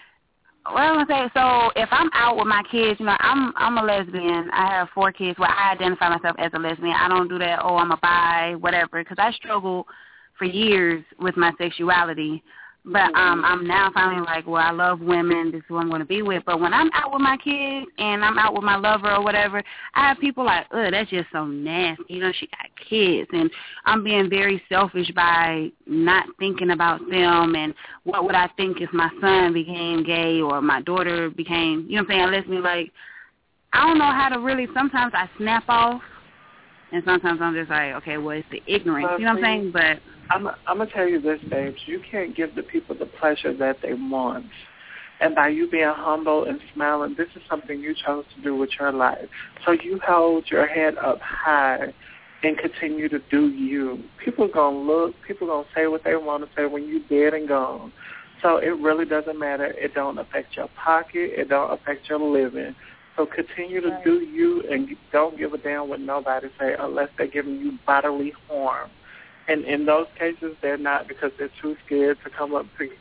was gonna say, so if I'm out with my kids, I'm a lesbian. I have 4 kids. Well, I identify myself as a lesbian. I don't do that. Oh, I'm a bi, whatever, because I struggled for years with my sexuality. But I'm now finally like, well, I love women. This is who I'm going to be with. But when I'm out with my kids and I'm out with my lover or whatever, I have people like, that's just so nasty. She got kids. And I'm being very selfish by not thinking about them and what would I think if my son became gay or my daughter became, lesbian. Like, I don't know how to really, sometimes I snap off. And sometimes I'm just like, okay, well, it's the ignorance. You know what I'm saying? But I'm going to tell you this, babes. You can't give the people the pleasure that they want. And by you being humble and smiling, this is something you chose to do with your life. So you hold your head up high and continue to do you. People going to look. People going to say what they want to say when you're dead and gone. So it really doesn't matter. It don't affect your pocket. It don't affect your living. So continue to do you, and don't give a damn what nobody say unless they're giving you bodily harm. And in those cases, they're not, because they're too scared to come up to you.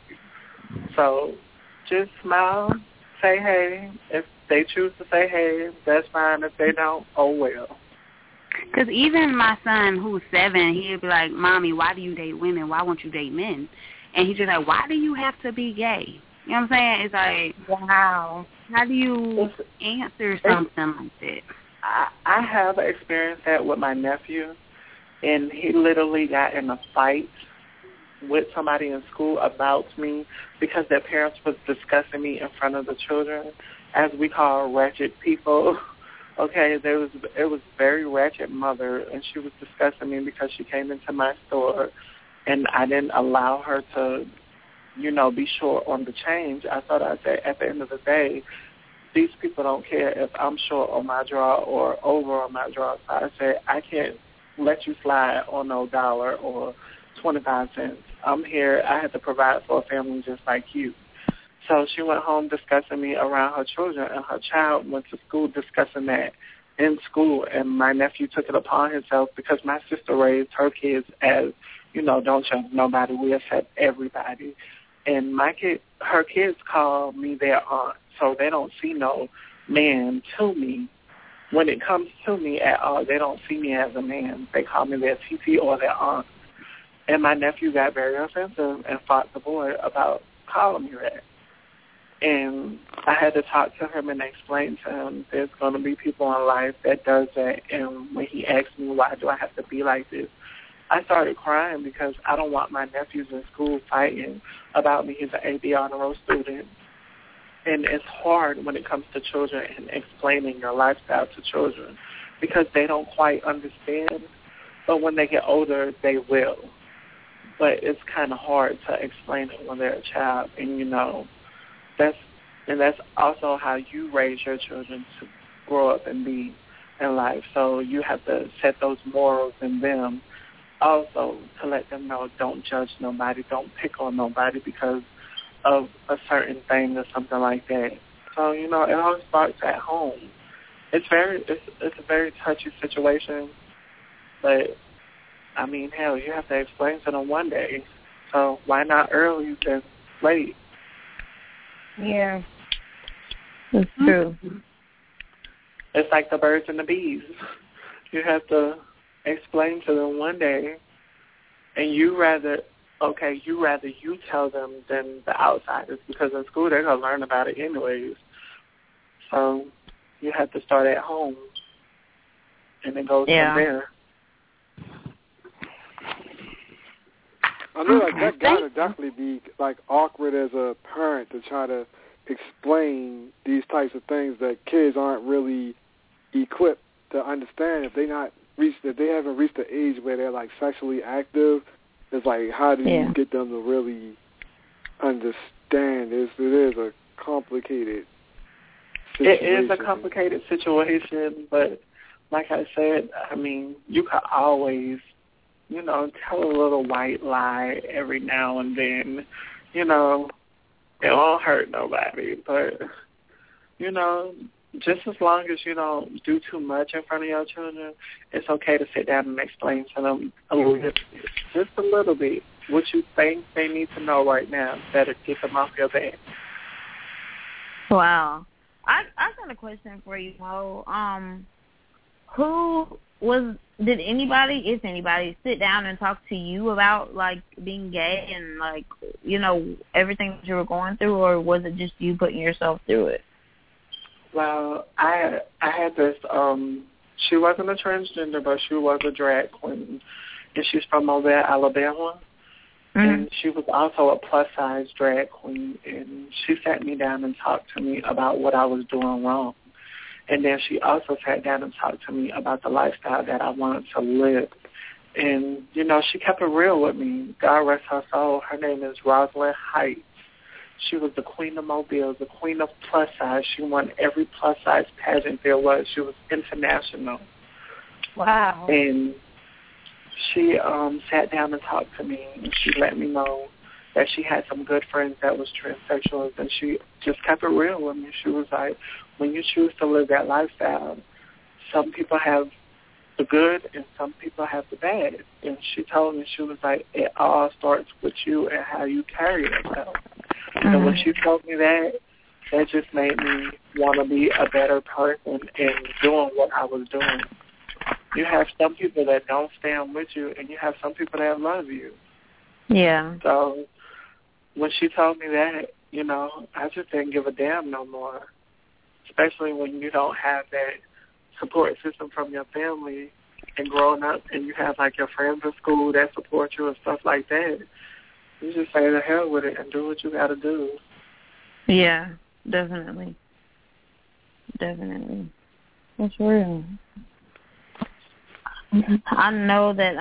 So just smile, say hey. If they choose to say hey, that's fine. If they don't, oh well. Because even my son, who's 7, he'd be like, Mommy, why do you date women? Why won't you date men? And he's just like, why do you have to be gay? You know what I'm saying? It's like, wow. How do you answer something like that? I have experienced that with my nephew, and he literally got in a fight with somebody in school about me because their parents was discussing me in front of the children, as we call ratchet people. Okay, it was very ratchet mother, and she was discussing me because she came into my store, and I didn't allow her to, be short on the change. I thought I'd say at the end of the day, these people don't care if I'm short on my draw or over on my draw. So I said, I can't let you slide on no $1 or 25 cents. I'm here. I had to provide for a family just like you. So she went home discussing me around her children, and her child went to school discussing that in school, and my nephew took it upon himself because my sister raised her kids as, don't judge nobody, we accept everybody. And her kids call me their aunt, so they don't see no man to me. When it comes to me at all, they don't see me as a man. They call me their TT or their aunt. And my nephew got very offensive and fought the boy about calling me that. And I had to talk to him and explain to him there's going to be people in life that does that. And when he asked me, why do I have to be like this, I started crying because I don't want my nephews in school fighting about me. He's an AB honor roll student. And it's hard when it comes to children and explaining your lifestyle to children because they don't quite understand. But when they get older, they will. But it's kind of hard to explain it when they're a child. And, that's also how you raise your children to grow up and be in life. So you have to set those morals in them also to let them know don't judge nobody, don't pick on nobody because of a certain thing or something like that. So, it all starts at home. It's a very touchy situation, but, hell, you have to explain to them one day. So why not early than late? Yeah. That's true. It's like the birds and the bees. You have to explain to them one day, and you rather you tell them than the outsiders, because in school they're going to learn about it anyways. So you have to start at home, and it goes from there. I know that gotta definitely be awkward as a parent to try to explain these types of things that kids aren't really equipped to understand if they haven't reached the age where they're sexually active. It's how do you get them to really understand? It is a complicated situation. It is a complicated situation, but like I said, you could always tell a little white lie every now and then. It won't hurt nobody. But, just as long as you don't do too much in front of your children, it's okay to sit down and explain to them just a little bit what you think they need to know right now that'll get them off your back. Wow. I got a question for you, Mo. Did anybody, if anybody, sit down and talk to you about being gay and everything that you were going through, or was it just you putting yourself through it? Well, I had this. She wasn't a transgender, but she was a drag queen, and she's from Mobile, Alabama. Mm-hmm. And she was also a plus-size drag queen, and she sat me down and talked to me about what I was doing wrong. And then she also sat down and talked to me about the lifestyle that I wanted to live. And, she kept it real with me. God rest her soul. Her name is Rosalind Heights. She was the queen of Mobile, the queen of plus size. She won every plus size pageant there was. She was international. Wow. And she sat down and talked to me, and she let me know that she had some good friends that was transsexuals, and she just kept it real with me. She was like, when you choose to live that lifestyle, some people have the good and some people have the bad. And she told me, she was like, it all starts with you and how you carry yourself. Mm-hmm. And when she told me that just made me want to be a better person in doing what I was doing. You have some people that don't stand with you, and you have some people that love you. Yeah. So when she told me that, I just didn't give a damn no more, especially when you don't have that support system from your family and growing up and you have your friends in school that support you and stuff like that. You just say the hell with it and do what you got to do. Yeah, definitely. Definitely. That's real. I know that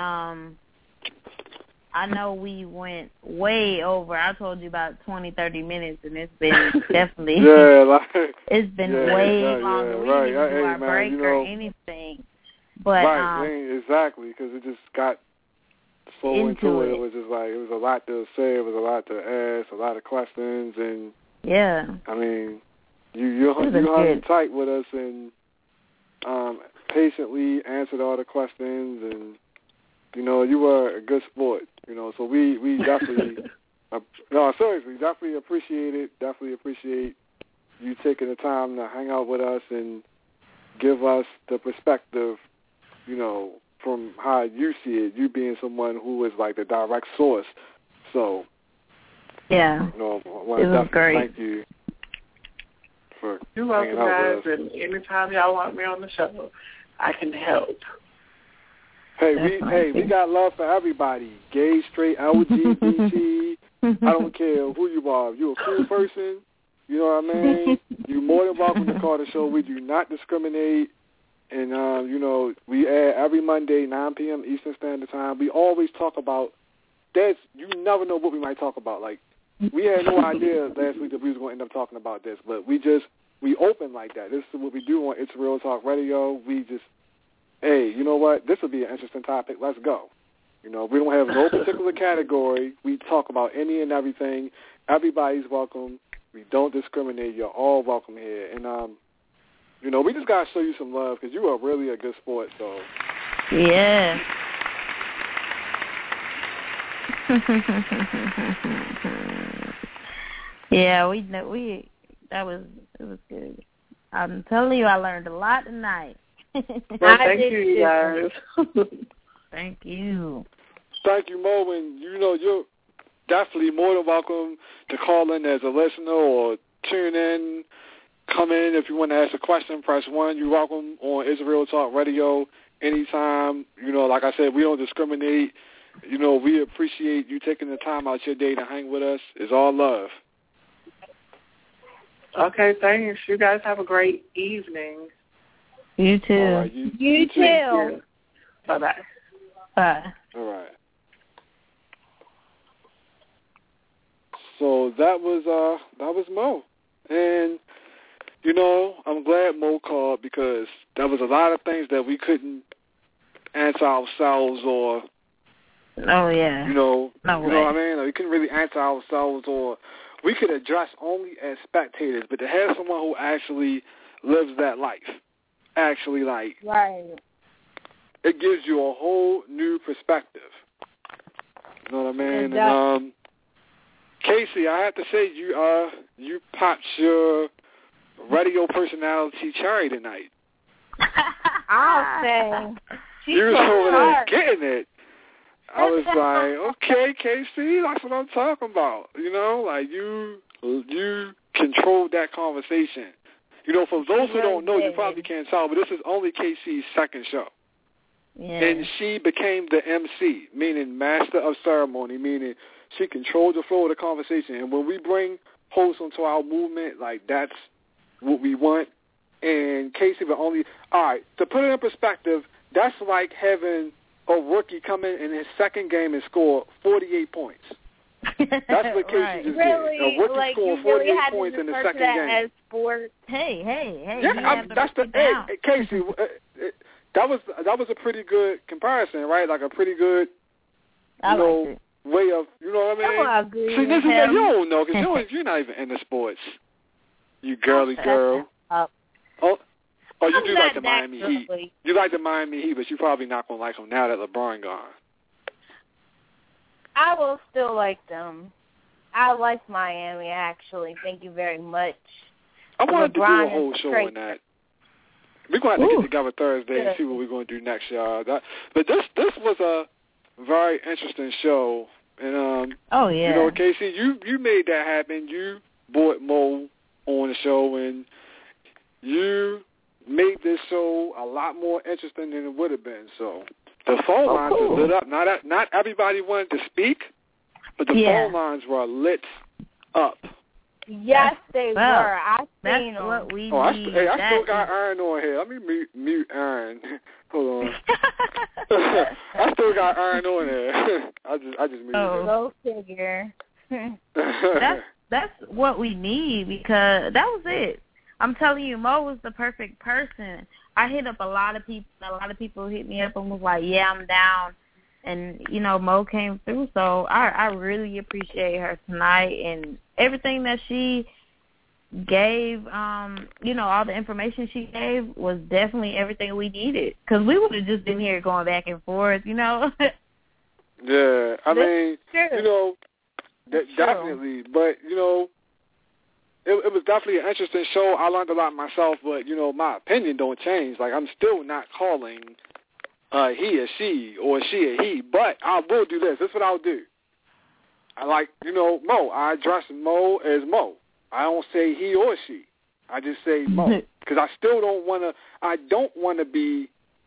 I know we went way over. I told you about 20, 30 minutes, and it's been definitely it's been way longer. We didn't even do our break or anything. But exactly, because it just got so into it. It was just it was a lot to say. It was a lot to ask, a lot of questions, and yeah. you hung tight with us, and patiently answered all the questions, and you know, you were a good sport. You know, so we definitely, no, seriously, definitely appreciate it. Definitely appreciate you taking the time to hang out with us and give us the perspective, you know, from how you see it. You being someone who is like the direct source. So, yeah, you know, I want to definitely thank you for You're welcome, hanging out guys. with us. And anytime y'all want me on the show, I can help. Hey, we got love for everybody. Gay, straight, LGBT. I don't care who you are. If you're a cool person, you know what I mean? You're more than welcome to call the show. We do not discriminate. And, you know, we air every Monday, 9 p.m. Eastern Standard Time. We always talk about this. You never know what we might talk about. Like, we had no idea last week that we was going to end up talking about this, but we open like that. This is what we do on It's Real Talk Radio. We just, hey, you know what? This will be an interesting topic. Let's go. You know, we don't have no particular category. We talk about any and everything. Everybody's welcome. We don't discriminate. You're all welcome here. And, you know, we just got to show you some love because you are really a good sport. So, yeah. Yeah, it was good. I'm telling you, I learned a lot tonight. Well, thank you guys. Thank you. Thank you, Mo. And, you know, you're definitely more than welcome to call in as a listener or tune in, come in. If you want to ask a question, press 1. You're welcome on Israel Talk Radio anytime. You know, like I said, we don't discriminate. You know, we appreciate you taking the time out your day to hang with us. It's all love. Okay, thanks. You guys have a great evening. You too. All right, you too. Bye-bye. Bye. All right. So that was Mo. And, you know, I'm glad Mo called because there was a lot of things that we couldn't answer ourselves or, oh, yeah. you know, no you way. know what I mean? Like, we couldn't really answer ourselves or we could address only as spectators, but to have someone who actually lives that life, actually, like, right, it gives you a whole new perspective. You know what I mean? Exactly. And, Casey, I have to say, you popped your radio personality cherry tonight. I'll say. You was over there getting it. I was like, okay, Casey, that's what I'm talking about. You know, like you controlled that conversation. You know, for those who don't know, you probably can't tell, but this is only Casey's second show. Yeah. And she became the MC, meaning master of ceremony, meaning she controlled the flow of the conversation. And when we bring hosts into our movement, like that's what we want. And Casey will only, all right, to put it in perspective, that's like having a rookie come in his second game and score 48 points. That's what Casey right. just really, did. A rookie like, scored 48 really points in the second that game. As sport. Hey. Yeah, that's the hey, Casey. That was a pretty good comparison, right? Like a pretty good, way of, you know what I mean? I agree. See, this is that you don't know because you're not even into sports. You girly girl. Oh, you do like the Miami Heat. You like the Miami Heat, but you probably not gonna like them now that LeBron gone. I will still like them. I like Miami, actually. Thank you very much. I wanted to do a whole show on that. We're going to have to get together Thursday and see what we're going to do next, y'all. But this was a very interesting show. And, oh, yeah. You know, Casey, you made that happen. You brought Mo on the show, and you made this show a lot more interesting than it would have been. So the phone lines are lit up. Not everybody wanted to speak, but the phone lines were lit up. Yes, they were. I seen them. What we need. I still got Aaron on here. Let me mute Aaron. Hold on. I still got Aaron on here. I just muted him. Go figure. That's what we need because that was it. I'm telling you, Mo was the perfect person. I hit up a lot of people. A lot of people hit me up and was like, yeah, I'm down. And, you know, Mo came through. So I really appreciate her tonight and everything that she gave, all the information she gave was definitely everything we needed. Because we would have just been here going back and forth, Yeah, I mean, definitely. But, it was definitely an interesting show. I learned a lot myself, but, my opinion don't change. Like, I'm still not calling he or she or she or he, but I will do this. This is what I'll do. I like, Mo. I address Mo as Mo. I don't say he or she. I just say Mo. Because I still don't want to, I don't want to be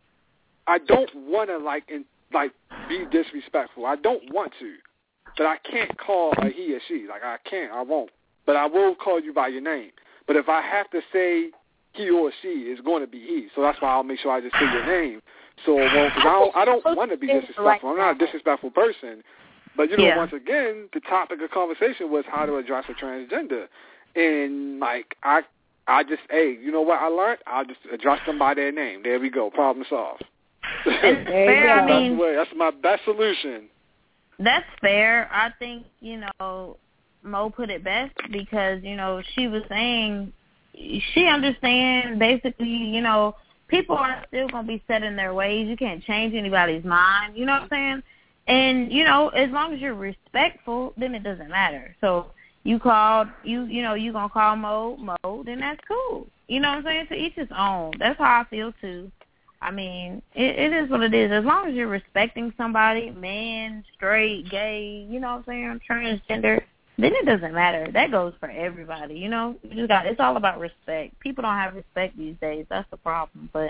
be disrespectful. I don't want to. But I can't call a he or she. Like, I can't. I won't. But I will call you by your name. But if I have to say he or she, it's going to be he. So that's why I'll make sure I just say your name. So it won't, because I don't want to be disrespectful. I'm not a disrespectful person. But, once again, the topic of conversation was how to address a transgender. And, like, I just, hey, you know what I learned? I'll just address them by their name. There we go. Problem solved. Fair. I mean, that's my best solution. That's fair. I think, Mo put it best because, she was saying she understands basically, people are still going to be set in their ways. You can't change anybody's mind. You know what I'm saying? And, as long as you're respectful, then it doesn't matter. So you called, you going to call Mo, then that's cool. You know what I'm saying? To each his own. That's how I feel, too. I mean, it is what it is. As long as you're respecting somebody, man, straight, gay, you know what I'm saying, transgender, then it doesn't matter. That goes for everybody, You just it's all about respect. People don't have respect these days. That's the problem. But,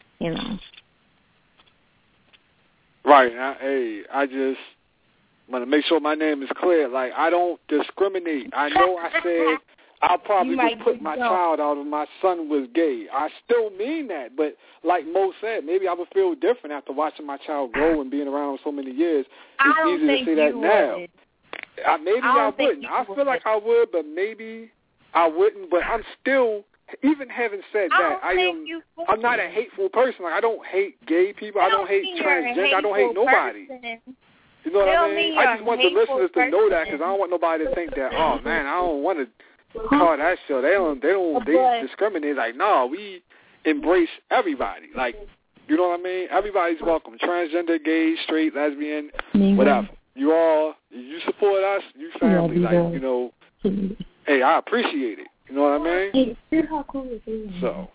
Right. I just want to make sure my name is clear. Like, I don't discriminate. I know I said I'll probably just put my child out if my son was gay. I still mean that. But like Mo said, maybe I would feel different after watching my child grow and being around for so many years. It's easy to say that now. Maybe I wouldn't. I feel like I would, but maybe I wouldn't. But I'm still, even having said that, I'm not a hateful person. Like, I don't hate gay people. I don't hate transgender. I don't hate nobody. You know what I mean? I just want the listeners to know that because I don't want nobody to think that, oh man, I don't want to call that show. They discriminate. Like, no, we embrace everybody. Like, you know what I mean? Everybody's welcome. Transgender, gay, straight, lesbian, whatever. You support us, you family. Like, hey, I appreciate it. You know what I mean? So.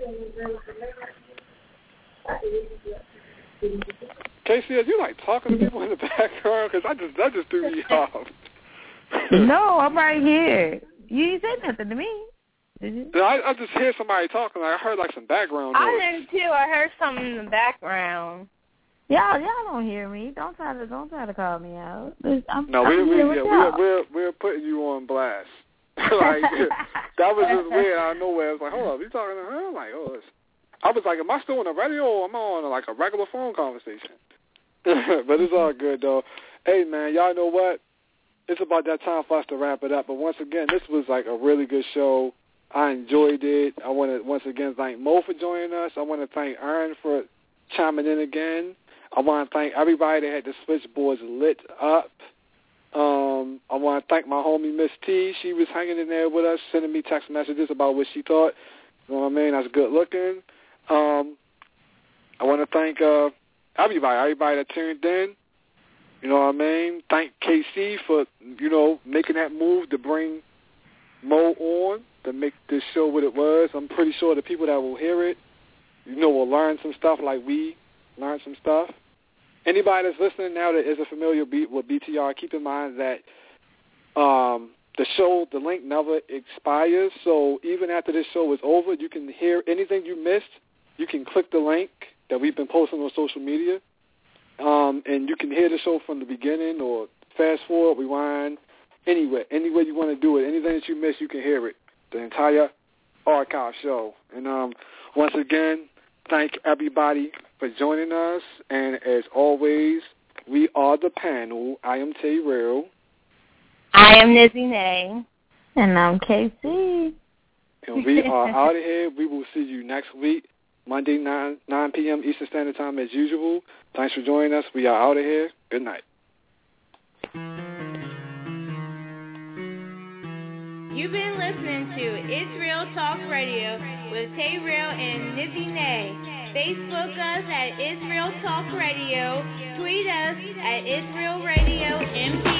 Casey, are you like talking to people in the background? Because that just threw me off. No, I'm right here. You ain't said nothing to me. Did you? I just hear somebody talking. Like, I heard like some background noise. I did too. I heard something in the background. Y'all don't hear me. Don't try to call me out. We're putting you on blast. Like, that was just weird out of nowhere. I was like, hold up, you talking to her? I'm like, I was like, am I still on the radio or am I on like a regular phone conversation? But it's all good though. Hey man, y'all know what? It's about that time for us to wrap it up. But once again, this was like a really good show. I enjoyed it. I want to once again thank Mo for joining us. I want to thank Aaron for chiming in again. I want to thank everybody that had the switchboards lit up. I want to thank my homie Miss T. She was hanging in there with us, sending me text messages about what she thought. You know what I mean? That's good looking. I want to thank everybody that tuned in. You know what I mean? Thank KC for, making that move to bring Mo on, to make this show what it was. I'm pretty sure the people that will hear it, will learn some stuff like we learned some stuff. Anybody that's listening now that isn't familiar with BTR, keep in mind that the link never expires. So even after this show is over, you can hear anything you missed. You can click the link that we've been posting on social media, and you can hear the show from the beginning or fast forward, rewind, anywhere you want to do it. Anything that you missed, you can hear it, the entire archive show. And once again, thank everybody for joining us. And as always, we are the panel. I am Tay Real. I am Nizzy Nay. And I'm KC. And we are out of here. We will see you next week, Monday, 9 p.m. Eastern Standard Time as usual. Thanks for joining us. We are out of here. Good night. You've been listening to It's Real Talk Radio with Tay Real and Nizzy Nay. Facebook us at It's Real Talk Radio. Tweet us at It's Real Radio MP.